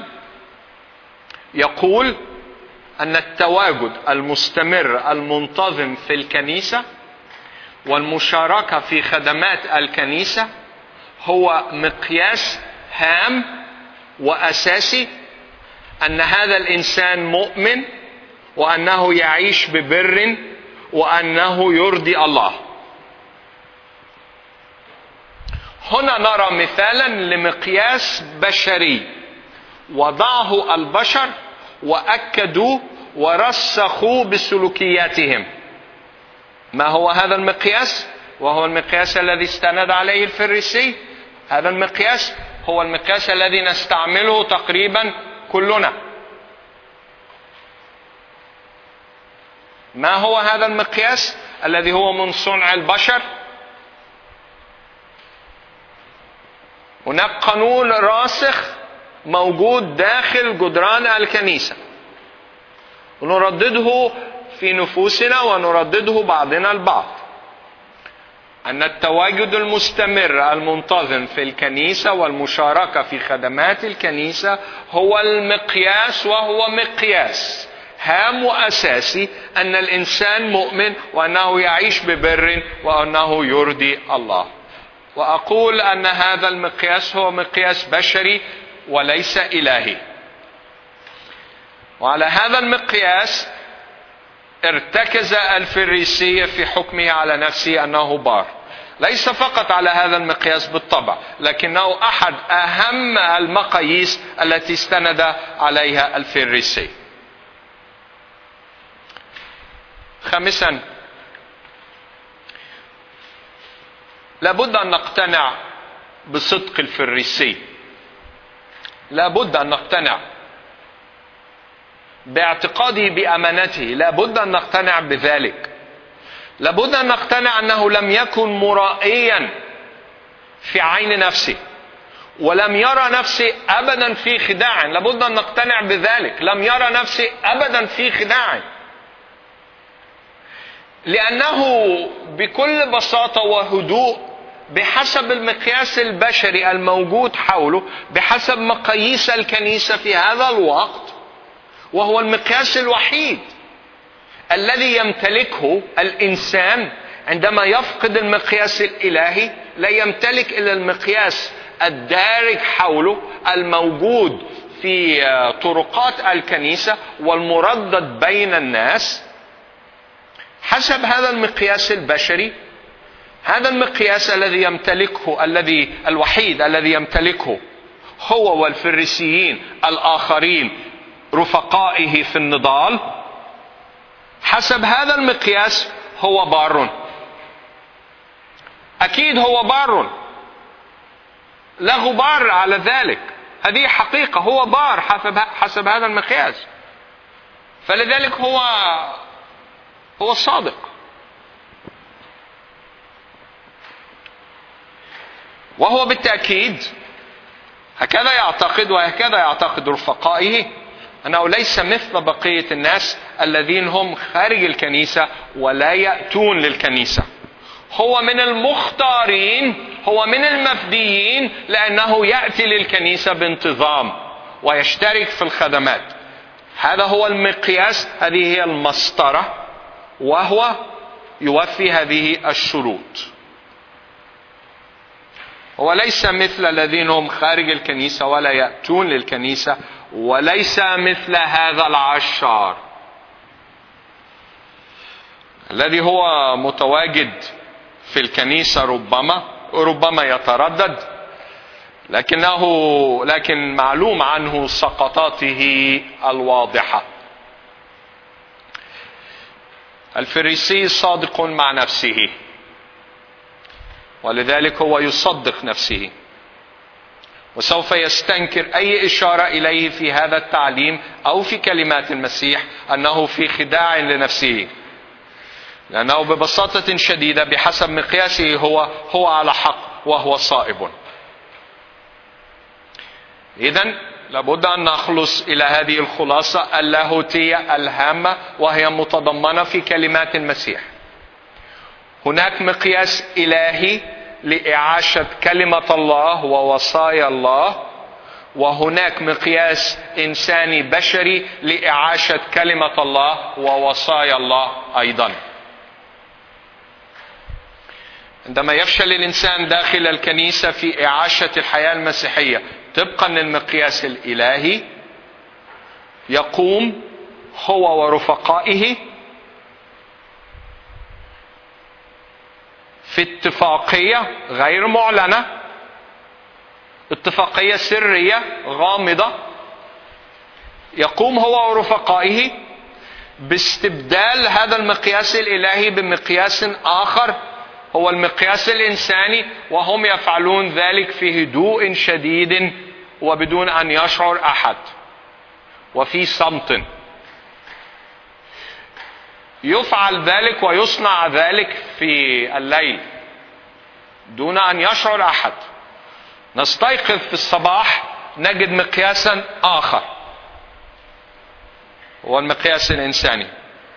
يقول أن التواجد المستمر المنتظم في الكنيسة والمشاركة في خدمات الكنيسة هو مقياس هام وأساسي أن هذا الإنسان مؤمن، وأنه يعيش ببر، وأنه يرضي الله. هنا نرى مثالا لمقياس بشري وضعه البشر وأكدوا ورسخوا بسلوكياتهم. ما هو هذا المقياس؟ وهو المقياس الذي استند عليه الفريسي. هذا المقياس هو المقياس الذي نستعمله تقريبا كلنا. ما هو هذا المقياس الذي هو من صنع البشر؟ هناك قانون راسخ موجود داخل جدران الكنيسة، ونردده في نفوسنا ونردده بعضنا البعض، أن التواجد المستمر المنتظم في الكنيسة والمشاركة في خدمات الكنيسة هو المقياس، وهو مقياس هام وأساسي أن الإنسان مؤمن، وأنه يعيش ببر، وأنه يرضي الله. وأقول أن هذا المقياس هو مقياس بشري وليس إلهي. وعلى هذا المقياس ارتكز الفريسي في حكمه على نفسه أنه بار. ليس فقط على هذا المقياس بالطبع، لكنه أحد أهم المقاييس التي استند عليها الفريسي. خامسا، لابد أن نقتنع بصدق الفريسي. لابد أن نقتنع باعتقاده بأمانته. لابد أن نقتنع بذلك. لابد أن نقتنع أنه لم يكن مرائيا في عين نفسه، ولم يرى نفسه أبدا في خداع. لابد أن نقتنع بذلك. لم يرى نفسه أبدا في خداع، لأنه بكل بساطة وهدوء بحسب المقياس البشري الموجود حوله، بحسب مقاييس الكنيسة في هذا الوقت، وهو المقياس الوحيد الذي يمتلكه الإنسان عندما يفقد المقياس الإلهي. لا يمتلك إلا المقياس الدارج حوله الموجود في طرقات الكنيسة والمردد بين الناس. حسب هذا المقياس البشري، هذا المقياس الذي يمتلكه الوحيد الذي يمتلكه هو والفريسيين الآخرين رفقائه في النضال، حسب هذا المقياس هو بار. أكيد هو بار، لا غبار على ذلك. هذه حقيقة، هو بار حسب هذا المقياس. فلذلك هو صادق. وهو بالتأكيد هكذا يعتقد، وهكذا يعتقد رفقائه، أنه ليس مثل بقية الناس الذين هم خارج الكنيسة ولا يأتون للكنيسة. هو من المختارين، هو من المفديين، لأنه يأتي للكنيسة بانتظام ويشترك في الخدمات. هذا هو المقياس، هذه هي المسطرة، وهو يوفي هذه الشروط. هو ليس مثل الذين هم خارج الكنيسة ولا يأتون للكنيسة، وليس مثل هذا العشار الذي هو متواجد في الكنيسة، ربما يتردد، لكن معلوم عنه سقطاته الواضحة. الفريسي صادق مع نفسه، ولذلك هو يصدق نفسه، وسوف يستنكر أي إشارة إليه في هذا التعليم أو في كلمات المسيح أنه في خداع لنفسه، لأنه ببساطة شديدة بحسب مقياسه هو على حق وهو صائب. إذن لابد أن نخلص إلى هذه الخلاصة اللاهوتية الهامة، وهي متضمنة في كلمات المسيح. هناك مقياس إلهي لإعاشة كلمة الله ووصايا الله، وهناك مقياس إنساني بشري لإعاشة كلمة الله ووصايا الله أيضا. عندما يفشل الإنسان داخل الكنيسة في إعاشة الحياة المسيحية طبقا للمقياس الإلهي، يقوم هو ورفقائه في اتفاقية غير معلنة، اتفاقية سرية غامضة، يقوم هو ورفقائه باستبدال هذا المقياس الإلهي بمقياس آخر هو المقياس الإنساني، وهم يفعلون ذلك في هدوء شديد وبدون أن يشعر أحد وفي صمت. يفعل ذلك ويصنع ذلك في الليل دون أن يشعر أحد. نستيقظ في الصباح نجد مقياسا آخر هو المقياس الإنساني.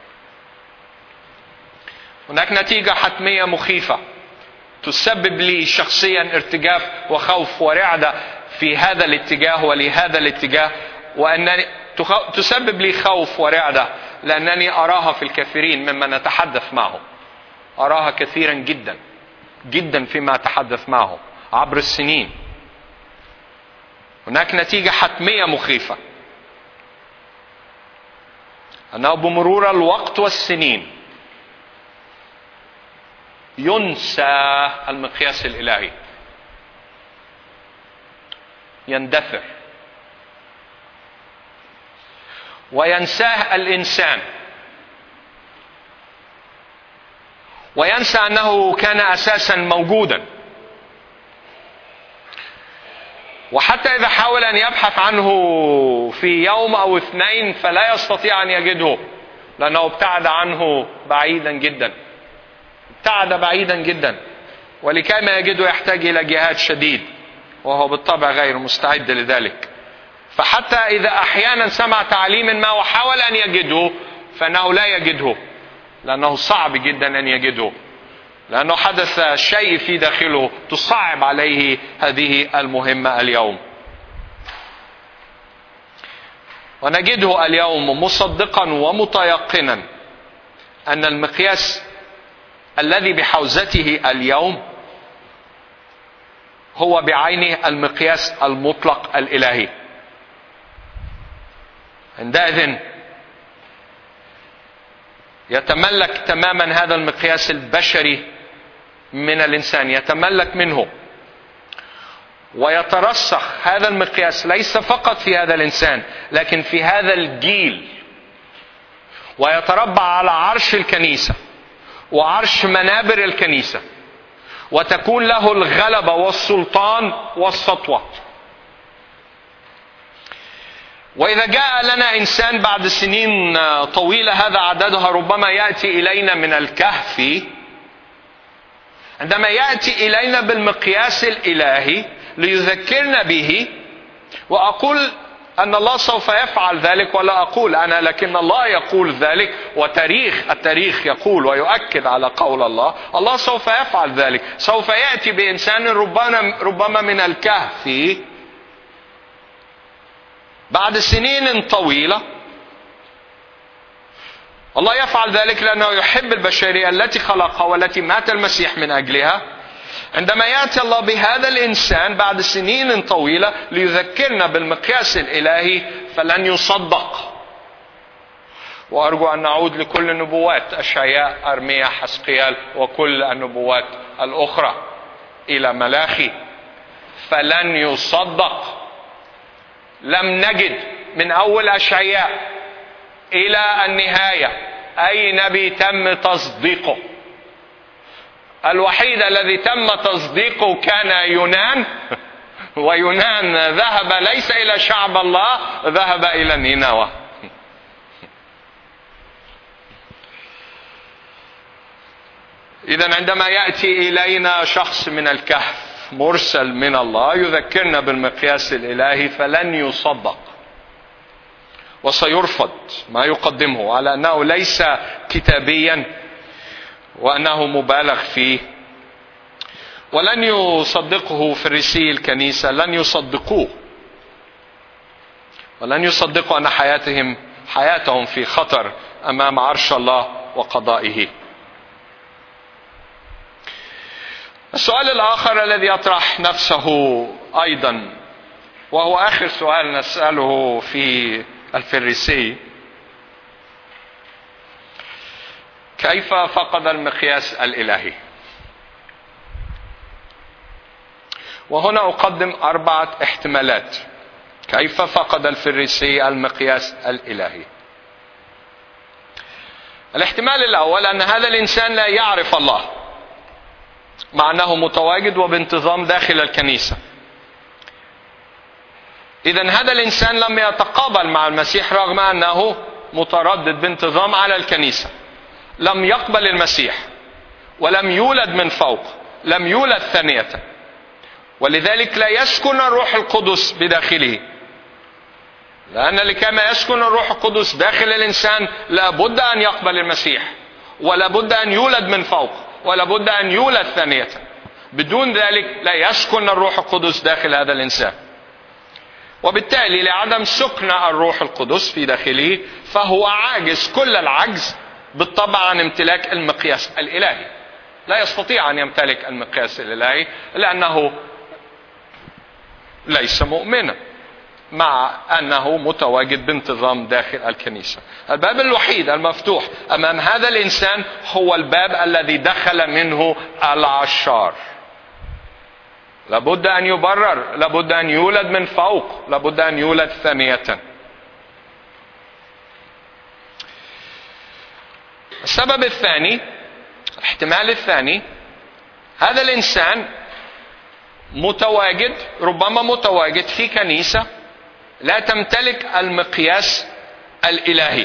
هناك نتيجة حتمية مخيفة تسبب لي شخصيا ارتجاف وخوف ورعدة في هذا الاتجاه ولهذا الاتجاه، وأنني تسبب لي خوف ورعدة لأنني أراها في الكثيرين ممن نتحدث معهم. أراها كثيرا جدا جدا فيما أتحدث معهم عبر السنين. هناك نتيجة حتمية مخيفة، أنه بمرور الوقت والسنين ينسى المقياس الإلهي، يندثر، وينساه الإنسان، وينسى أنه كان أساسا موجودا. وحتى إذا حاول أن يبحث عنه في يوم أو اثنين فلا يستطيع أن يجده، لأنه ابتعد عنه بعيدا جدا، ابتعد بعيدا جدا، ولكي ما يجده يحتاج إلى جهاد شديد، وهو بالطبع غير مستعد لذلك. فحتى إذا أحيانا سمع تعليم ما وحاول أن يجده فإنه لا يجده، لأنه صعب جدا أن يجده، لأنه حدث شيء في داخله تصعب عليه هذه المهمة اليوم. ونجده اليوم مصدقا ومتيقنا أن المقياس الذي بحوزته اليوم هو بعينه المقياس المطلق الإلهي. عندئذ يتملك تماما هذا المقياس البشري من الإنسان، يتملك منه ويترسخ هذا المقياس ليس فقط في هذا الإنسان لكن في هذا الجيل، ويتربع على عرش الكنيسة وعرش منابر الكنيسة، وتكون له الغلبة والسلطان والسطوة. وإذا جاء لنا إنسان بعد سنين طويلة هذا عددها ربما يأتي إلينا من الكهف، عندما يأتي إلينا بالمقياس الإلهي ليذكرنا به، وأقول أن الله سوف يفعل ذلك ولا أقول أنا، لكن الله يقول ذلك، التاريخ يقول ويؤكد على قول الله. الله سوف يفعل ذلك، سوف يأتي بإنسان ربما من الكهف بعد سنين طويلة. الله يفعل ذلك لأنه يحب البشرية التي خلقها والتي مات المسيح من أجلها. عندما يأتي الله بهذا الإنسان بعد سنين طويلة ليذكرنا بالمقياس الإلهي فلن يصدق. وأرجو أن نعود لكل النبوات، أشعياء، أرميا، حزقيال، وكل النبوات الأخرى إلى ملاخي، فلن يصدق. لم نجد من أول أشعياء إلى النهاية أي نبي تم تصديقه. الوحيد الذي تم تصديقه كان يونان، ويونان ذهب ليس إلى شعب الله، ذهب إلى نينوى. إذن عندما يأتي إلينا شخص من الكهف مرسل من الله يذكرنا بالمقياس الإلهي فلن يصدق وسيرفض ما يقدمه على أنه ليس كتابيا وأنه مبالغ فيه. ولن يصدقه فريسي الكنيسة، لن يصدقوه ولن يصدقوا أن حياتهم في خطر أمام عرش الله وقضائه. السؤال الآخر الذي يطرح نفسه أيضا، وهو آخر سؤال نسأله في الفريسي: كيف فقد المقياس الإلهي؟ وهنا أقدم 4 احتمالات كيف فقد الفريسي المقياس الإلهي. الاحتمال الأول أن هذا الإنسان لا يعرف الله، مع أنه متواجد وبانتظام داخل الكنيسة. إذن هذا الإنسان لم يتقابل مع المسيح رغم أنه متردد بانتظام على الكنيسة، لم يقبل المسيح ولم يولد من فوق، لم يولد ثانية، ولذلك لا يسكن الروح القدس بداخله. لأن لكما يسكن الروح القدس داخل الإنسان لابد أن يقبل المسيح، ولابد أن يولد من فوق، ولابد أن يولد ثانية. بدون ذلك لا يسكن الروح القدس داخل هذا الإنسان، وبالتالي لعدم سكن الروح القدس في داخله فهو عاجز كل العجز بالطبع عن امتلاك المقياس الإلهي. لا يستطيع أن يمتلك المقياس الإلهي لأنه ليس مؤمنا، مع أنه متواجد بانتظام داخل الكنيسة. الباب الوحيد المفتوح أمام هذا الإنسان هو الباب الذي دخل منه العشار. لابد أن يبرر، لابد أن يولد من فوق، لابد أن يولد ثانية. السبب الثاني، الاحتمال الثاني، هذا الإنسان متواجد، ربما متواجد في كنيسة لا تمتلك المقياس الإلهي.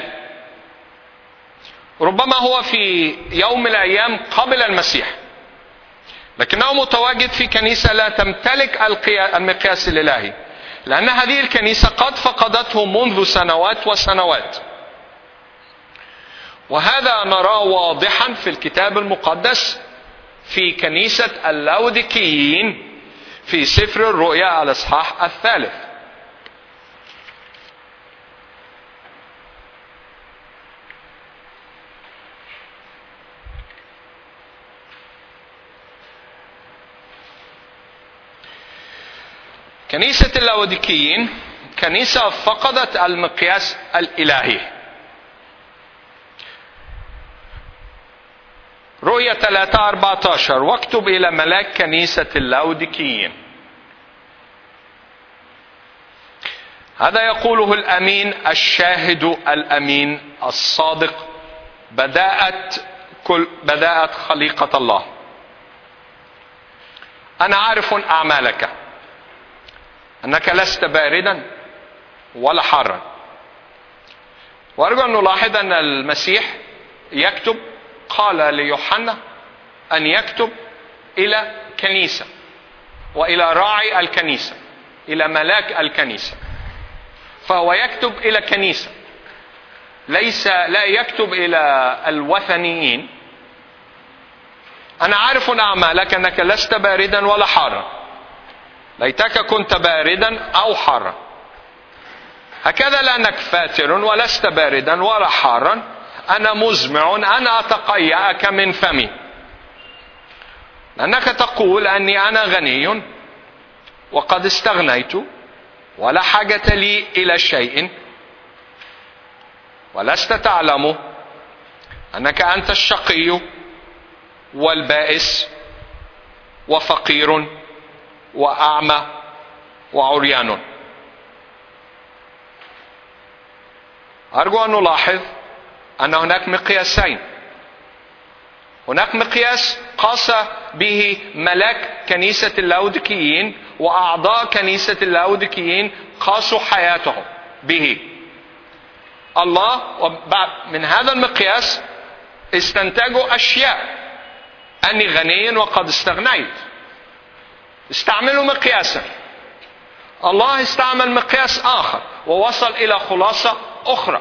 ربما هو في يوم من الأيام قبل المسيح، لكنه متواجد في كنيسة لا تمتلك المقياس الإلهي، لأن هذه الكنيسة قد فقدته منذ سنوات وسنوات. وهذا نراه واضحا في الكتاب المقدس في كنيسة اللاوديكيين في سفر الرؤيا الإصحاح 3. كنيسة اللاوديكيين كنيسة فقدت المقياس الإلهي. رؤيا 3:14: واكتب إلى ملاك كنيسة اللاوديكيين. هذا يقوله الأمين الشاهد الأمين الصادق، بدأت خليقة الله. أنا عارف أعمالك، أنك لست باردا ولا حارا. وأرجو أن نلاحظ أن المسيح يكتب، قال ليوحنا أن يكتب إلى كنيسة وإلى راعي الكنيسة، إلى ملاك الكنيسة. فهو يكتب إلى كنيسة، لا يكتب إلى الوثنيين. أنا عارف أعمالك أنك لست باردا ولا حارا، ليتك كنت باردا أو حارا. هكذا لأنك فاتر ولست باردا ولا حارا، أنا مزمع أن أتقيأك من فمي، لأنك تقول أني أنا غني وقد استغنيت ولا حاجة لي إلى شيء، ولست تعلم أنك أنت الشقي والبائس وفقير وأعمى وعريان. أرجو أن نلاحظ أن هناك مقياسين. هناك مقياس قاس به ملاك كنيسة اللاوديكيين، وأعضاء كنيسة اللاوديكيين قاسوا حياتهم به. الله من هذا المقياس استنتجوا أشياء: أني غني وقد استغنيت، استعملوا مقياسا، الله استعمل مقياس آخر ووصل إلى خلاصة أخرى.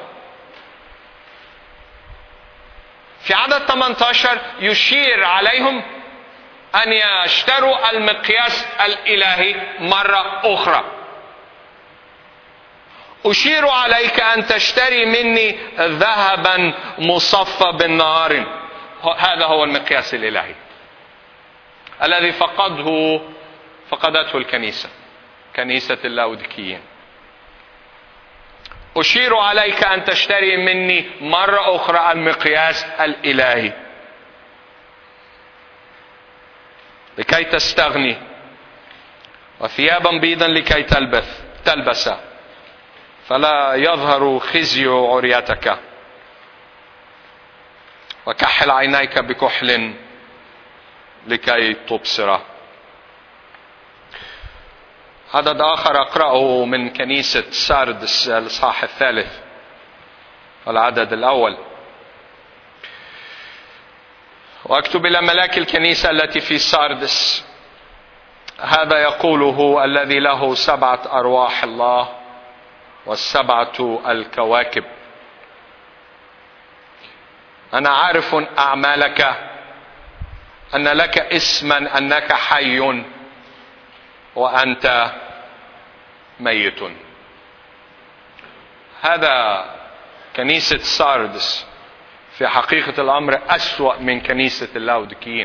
في عدد 18 يشير عليهم أن يشتروا المقياس الإلهي مرة أخرى. أشير عليك أن تشتري مني ذهبا مصفى بالنهار. هذا هو المقياس الإلهي الذي فقدته الكنيسة، كنيسة اللاوديكيين. أشير عليك أن تشتري مني مرة أخرى المقياس الإلهي لكي تستغني، وثيابا بيضا لكي تلبس فلا يظهر خزي عريتك، وكحل عينيك بكحل لكي تبصر. عدد آخر أقرأه من كنيسة ساردس الإصحاح 3 العدد الأول. واكتب إلى ملاك الكنيسة التي في ساردس، هذا يقوله الذي له 7 أرواح الله و7 الكواكب: أنا عارف أعمالك، أن لك اسما أنك حي وأنت ميت. هذا كنيسة ساردس في حقيقة الأمر أسوأ من كنيسة اللاوديكيين.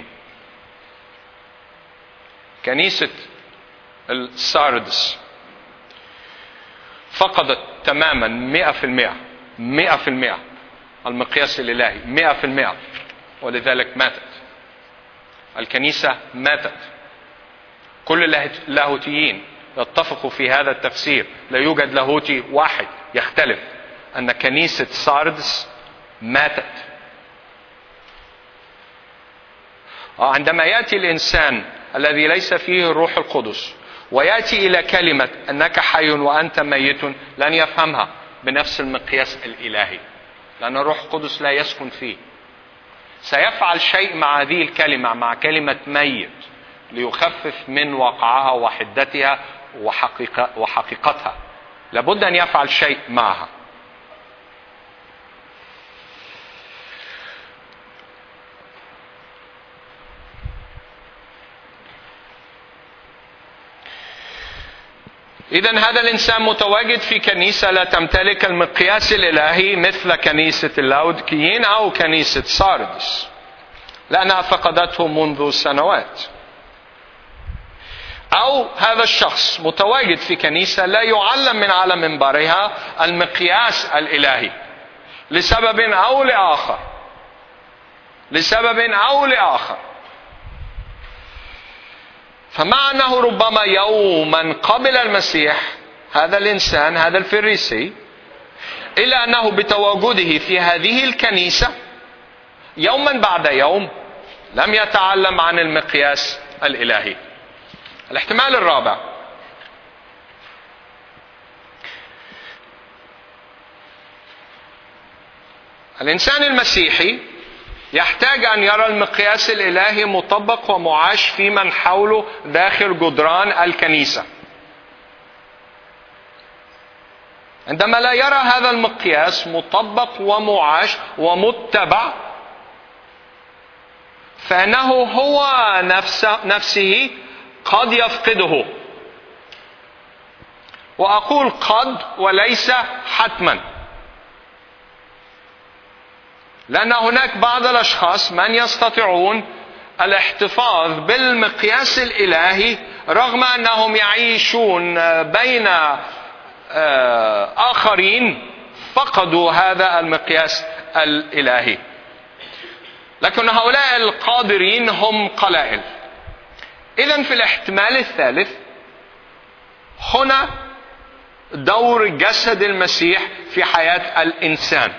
كنيسة الساردس فقدت تماما 100% المقياس الإلهي 100%، ولذلك ماتت الكنيسة. ماتت. كل اللاهوتيين يتفقوا في هذا التفسير، لا يوجد لاهوتي واحد يختلف أن كنيسة ساردس ماتت. عندما يأتي الإنسان الذي ليس فيه الروح القدس ويأتي إلى كلمة أنك حي وأنت ميت، لن يفهمها بنفس المقياس الإلهي، لأن الروح القدس لا يسكن فيه. سيفعل شيء مع هذه الكلمة، مع كلمة ميت، ليخفف من وقعها وحدتها وحقيقتها. لابد أن يفعل شيء معها. إذن هذا الإنسان متواجد في كنيسة لا تمتلك المقياس الإلهي مثل كنيسة اللاوديكيين أو كنيسة ساردس، لأنها فقدته منذ سنوات. أو هذا الشخص متواجد في كنيسة لا يعلم من على منبرها المقياس الإلهي لسبب أو لآخر. فمع أنه ربما يوما قبل المسيح هذا الإنسان، هذا الفريسي، إلا أنه بتواجده في هذه الكنيسة يوما بعد يوم لم يتعلم عن المقياس الإلهي. الاحتمال الرابع: الإنسان المسيحي يحتاج أن يرى المقياس الإلهي مطبق ومعاش في من حوله داخل جدران الكنيسة. عندما لا يرى هذا المقياس مطبق ومعاش ومتبع، فإنه هو نفسه قد يفقده. وأقول قد وليس حتما، لأن هناك بعض الأشخاص من يستطيعون الاحتفاظ بالمقياس الإلهي رغم أنهم يعيشون بين آخرين فقدوا هذا المقياس الإلهي. لكن هؤلاء القادرين هم قلائل. إذن في الاحتمال الثالث هنا دور جسد المسيح في حياة الإنسان،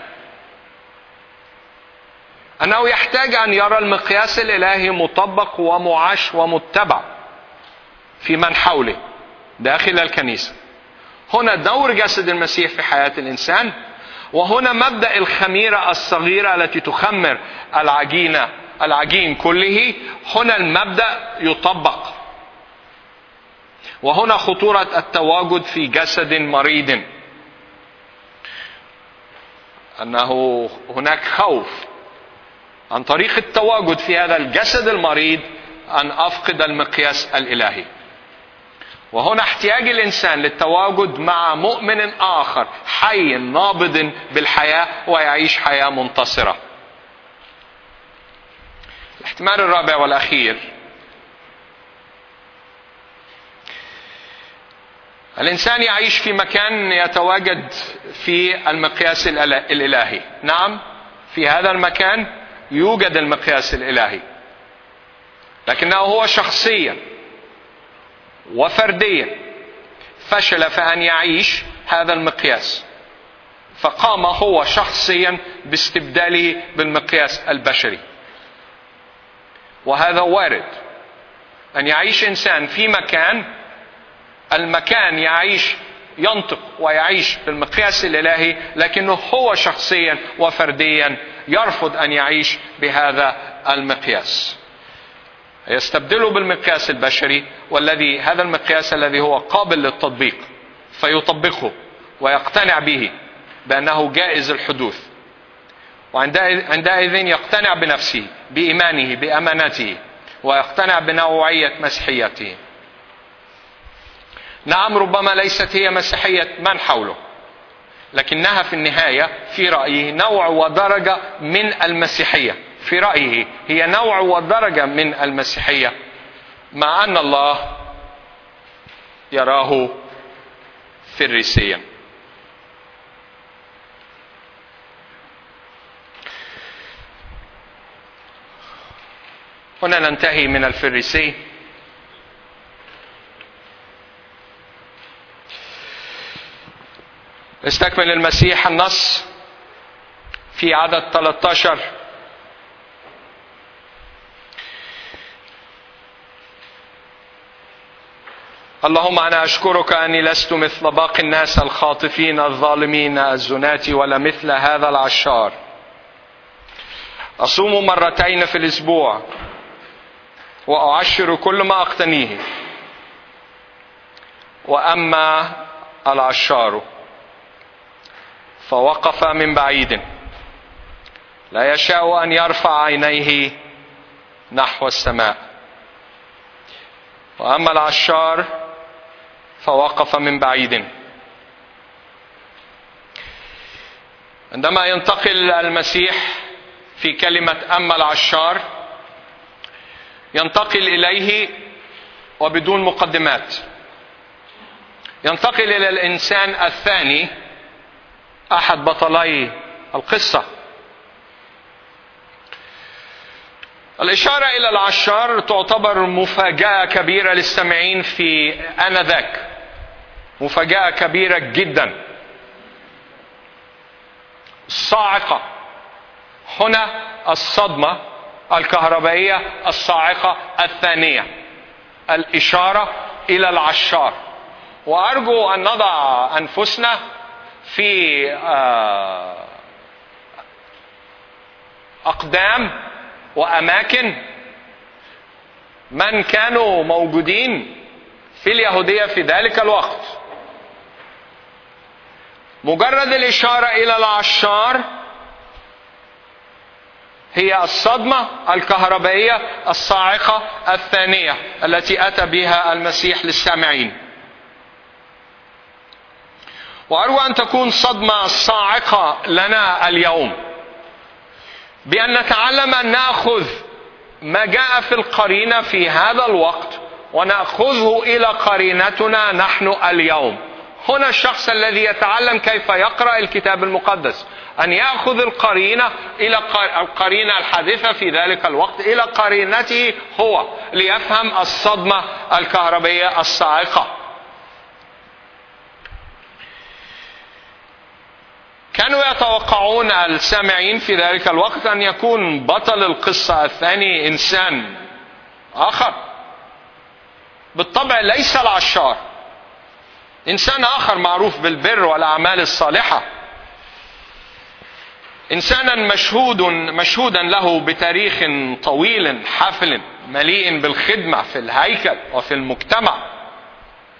أنه يحتاج أن يرى المقياس الإلهي مطبق ومعاش ومتبع في من حوله داخل الكنيسة. هنا دور جسد المسيح في حياة الإنسان، وهنا مبدأ الخميرة الصغيرة التي تخمر العجين كله. هنا المبدأ يطبق. وهنا خطورة التواجد في جسد مريض، أنه هناك خوف عن طريق التواجد في هذا الجسد المريض أن أفقد المقياس الإلهي. وهنا احتياج الإنسان للتواجد مع مؤمن آخر حي نابض بالحياة ويعيش حياة منتصرة. الاحتمال الرابع والأخير، الإنسان يعيش في مكان يتواجد في المقياس الإلهي. نعم، في هذا المكان يوجد المقياس الإلهي، لكنه هو شخصيا وفرديا فشل في أن يعيش هذا المقياس، فقام هو شخصيا باستبداله بالمقياس البشري. وهذا وارد، أن يعيش إنسان في مكان، المكان ينطق ويعيش بالمقياس الإلهي، لكنه هو شخصيا وفرديا يرفض أن يعيش بهذا المقياس، يستبدله بالمقياس البشري، هذا المقياس الذي هو قابل للتطبيق، فيطبقه ويقتنع به بأنه جائز الحدوث، وعندئذ يقتنع بنفسه، بإيمانه، بأمانته، ويقتنع بنوعية مسيحيته. نعم، ربما ليست هي مسيحية من حوله، لكنها في النهاية في رأيه نوع ودرجة من المسيحية. في رأيه هي نوع ودرجة من المسيحية، مع أن الله يراه فريسيا. هنا ننتهي من الفريسي. استكمل المسيح النص في عدد 13: اللهم أنا أشكرك أني لست مثل باقي الناس الخاطفين الظالمين الزناة، ولا مثل هذا العشار. أصوم مرتين في الأسبوع وأعشر كل ما أقتنيه. وأما العشار فوقف من بعيد، لا يشاء أن يرفع عينيه نحو السماء. وأما العشار فوقف من بعيد. عندما ينتقل المسيح في كلمة أما العشار، ينتقل إليه وبدون مقدمات، ينتقل إلى الإنسان الثاني، أحد بطلي القصة. الإشارة إلى العشار تعتبر مفاجأة كبيرة للسامعين في آنذاك، مفاجأة كبيرة جدا، صاعقة. هنا الصدمة الكهربائية الصاعقة الثانية، الإشارة إلى العشار. وأرجو أن نضع أنفسنا في أقدام وأماكن من كانوا موجودين في اليهودية في ذلك الوقت. مجرد الإشارة إلى العشار هي الصدمة الكهربائية الصاعقة الثانية التي أتى بها المسيح للسامعين. وأرجو أن تكون صدمة صاعقة لنا اليوم، بأن نتعلم أن نأخذ ما جاء في القرينة في هذا الوقت ونأخذه إلى قرينتنا نحن اليوم. هنا الشخص الذي يتعلم كيف يقرأ الكتاب المقدس، أن يأخذ القرينة إلى القرينة الحادثة في ذلك الوقت إلى قرينته هو، ليفهم الصدمة الكهربائية الصاعقة. كانوا يتوقعون السامعين في ذلك الوقت أن يكون بطل القصة الثاني إنسان آخر، بالطبع ليس العشار، إنسان آخر معروف بالبر والأعمال الصالحة، إنسانا مشهودا له بتاريخ طويل حافل مليء بالخدمة في الهيكل وفي المجتمع.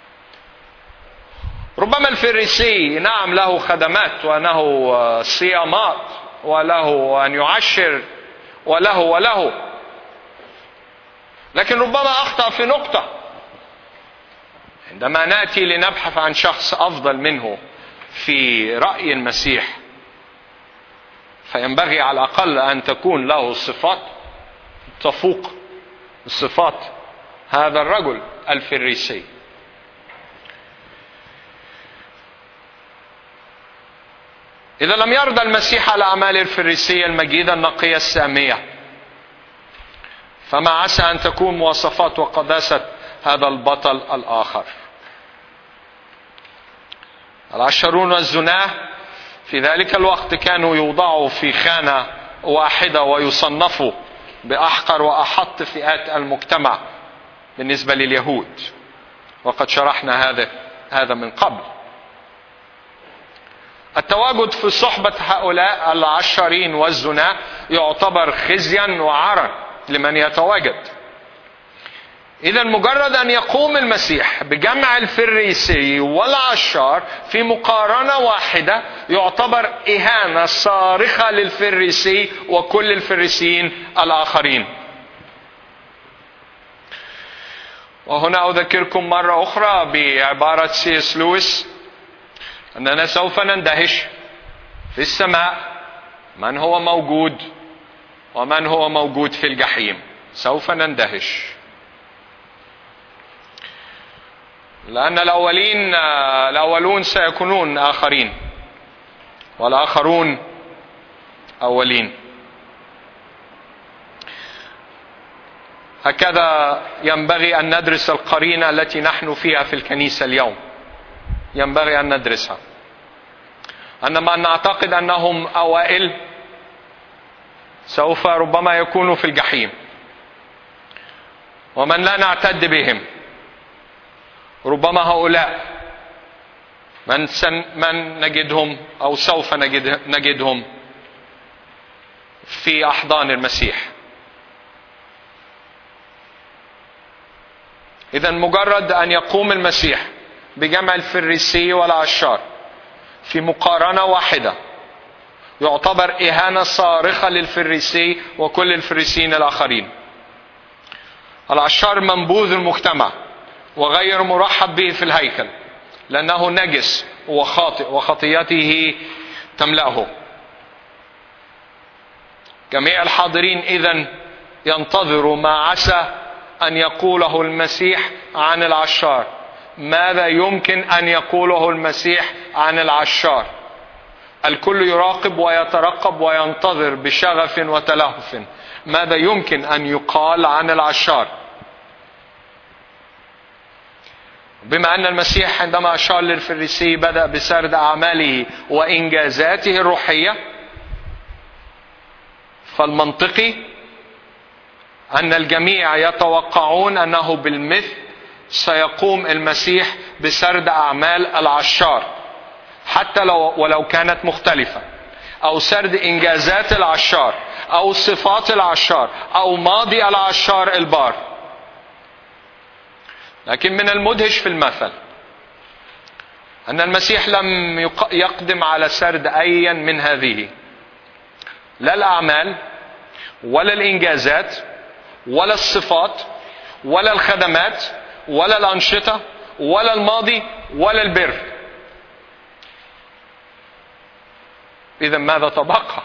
ربما الفريسي نعم له خدمات وله صيامات وله أن يعشر وله، لكن ربما أخطأ في نقطة. عندما نأتي لنبحث عن شخص أفضل منه في رأي المسيح، فينبغي على الأقل أن تكون له صفات تفوق صفات هذا الرجل الفريسي. إذا لم يرضى المسيح على أعمال الفريسية المجيدة النقية السامية، فما عسى أن تكون مواصفات وقداسة هذا البطل الآخر. العشرون والزناه في ذلك الوقت كانوا يوضعوا في خانة واحدة ويصنفوا بأحقر وأحط فئات المجتمع بالنسبة لليهود، وقد شرحنا هذا من قبل. التواجد في صحبة هؤلاء العشرين والزناه يعتبر خزيا وعرا لمن يتواجد. إذا مجرد أن يقوم المسيح بجمع الفريسي والعشار في مقارنة واحدة يعتبر إهانة صارخة للفريسي وكل الفريسيين الآخرين. وهنا أذكركم مرة أخرى بعبارة سي.اس. لويس أننا سوف نندهش في السماء من هو موجود ومن هو موجود في الجحيم. سوف نندهش، لأن الأولون سيكونون آخرين والآخرون أولين. هكذا ينبغي أن ندرس القرينة التي نحن فيها في الكنيسة اليوم. ينبغي أن ندرسها. أن من نعتقد أنهم أوائل سوف ربما يكونوا في الجحيم، ومن لا نعتد بهم ربما هؤلاء من نجدهم أو سوف نجدهم في أحضان المسيح. إذا مجرد أن يقوم المسيح بجمع الفريسي والعشار في مقارنة واحدة يعتبر إهانة صارخة للفريسي وكل الفريسيين الآخرين. العشار منبوذ المجتمع وغير مرحب به في الهيكل لأنه نجس وخاطئ وخطيته تملأه. جميع الحاضرين إذن ينتظروا ما عسى أن يقوله المسيح عن العشار. ماذا يمكن أن يقوله المسيح عن العشار؟ الكل يراقب ويترقب وينتظر بشغف وتلهف ماذا يمكن أن يقال عن العشار. بما أن المسيح عندما أشار للفريسي بدأ بسرد أعماله وإنجازاته الروحية، فالمنطقي أن الجميع يتوقعون أنه بالمثل سيقوم المسيح بسرد أعمال العشار، حتى ولو كانت مختلفة، أو سرد إنجازات العشار أو صفات العشار أو ماضي العشار البار. لكن من المدهش في المثل أن المسيح لم يقدم على سرد أي من هذه، لا الأعمال ولا الإنجازات ولا الصفات ولا الخدمات ولا الأنشطة ولا الماضي ولا البر. إذا ماذا تبقى؟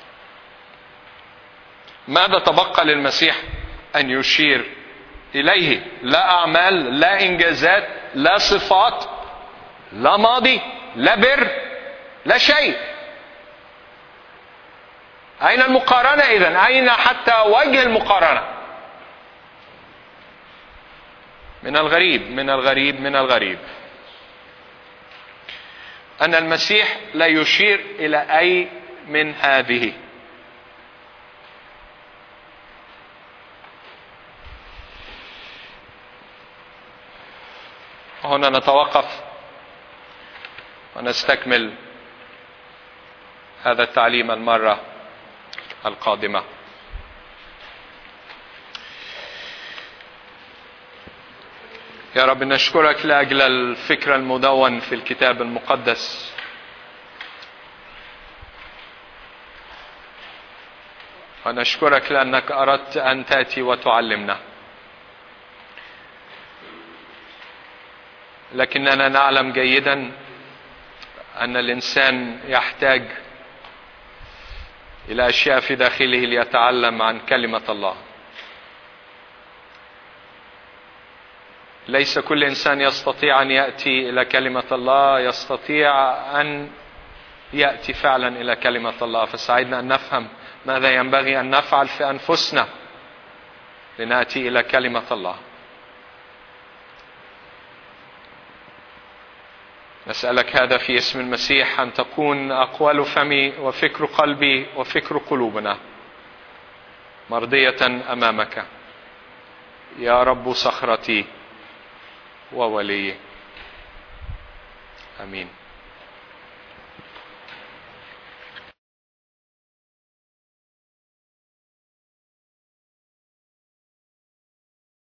ماذا تبقى للمسيح أن يشير إليه؟ لا أعمال، لا إنجازات، لا صفات، لا ماضي، لا بر، لا شيء. أين المقارنة إذن؟ أين حتى وجه المقارنة؟ من الغريب أن المسيح لا يشير إلى أي من هذه. هنا نتوقف ونستكمل هذا التعليم المرة القادمة. يا رب نشكرك لأجل الفكر المدون في الكتاب المقدس، ونشكرك لأنك أردت أن تأتي وتعلمنا، لكننا نعلم جيدا أن الإنسان يحتاج إلى أشياء في داخله ليتعلم عن كلمة الله. ليس كل إنسان يستطيع أن يأتي إلى كلمة الله يستطيع أن يأتي فعلا إلى كلمة الله، فساعدنا أن نفهم ماذا ينبغي أن نفعل في أنفسنا لنأتي إلى كلمة الله. نسألك هذا في اسم المسيح، أن تكون أقوال فمي وفكر قلبي وفكر قلوبنا مرضية أمامك يا رب صخرتي وولي. آمين.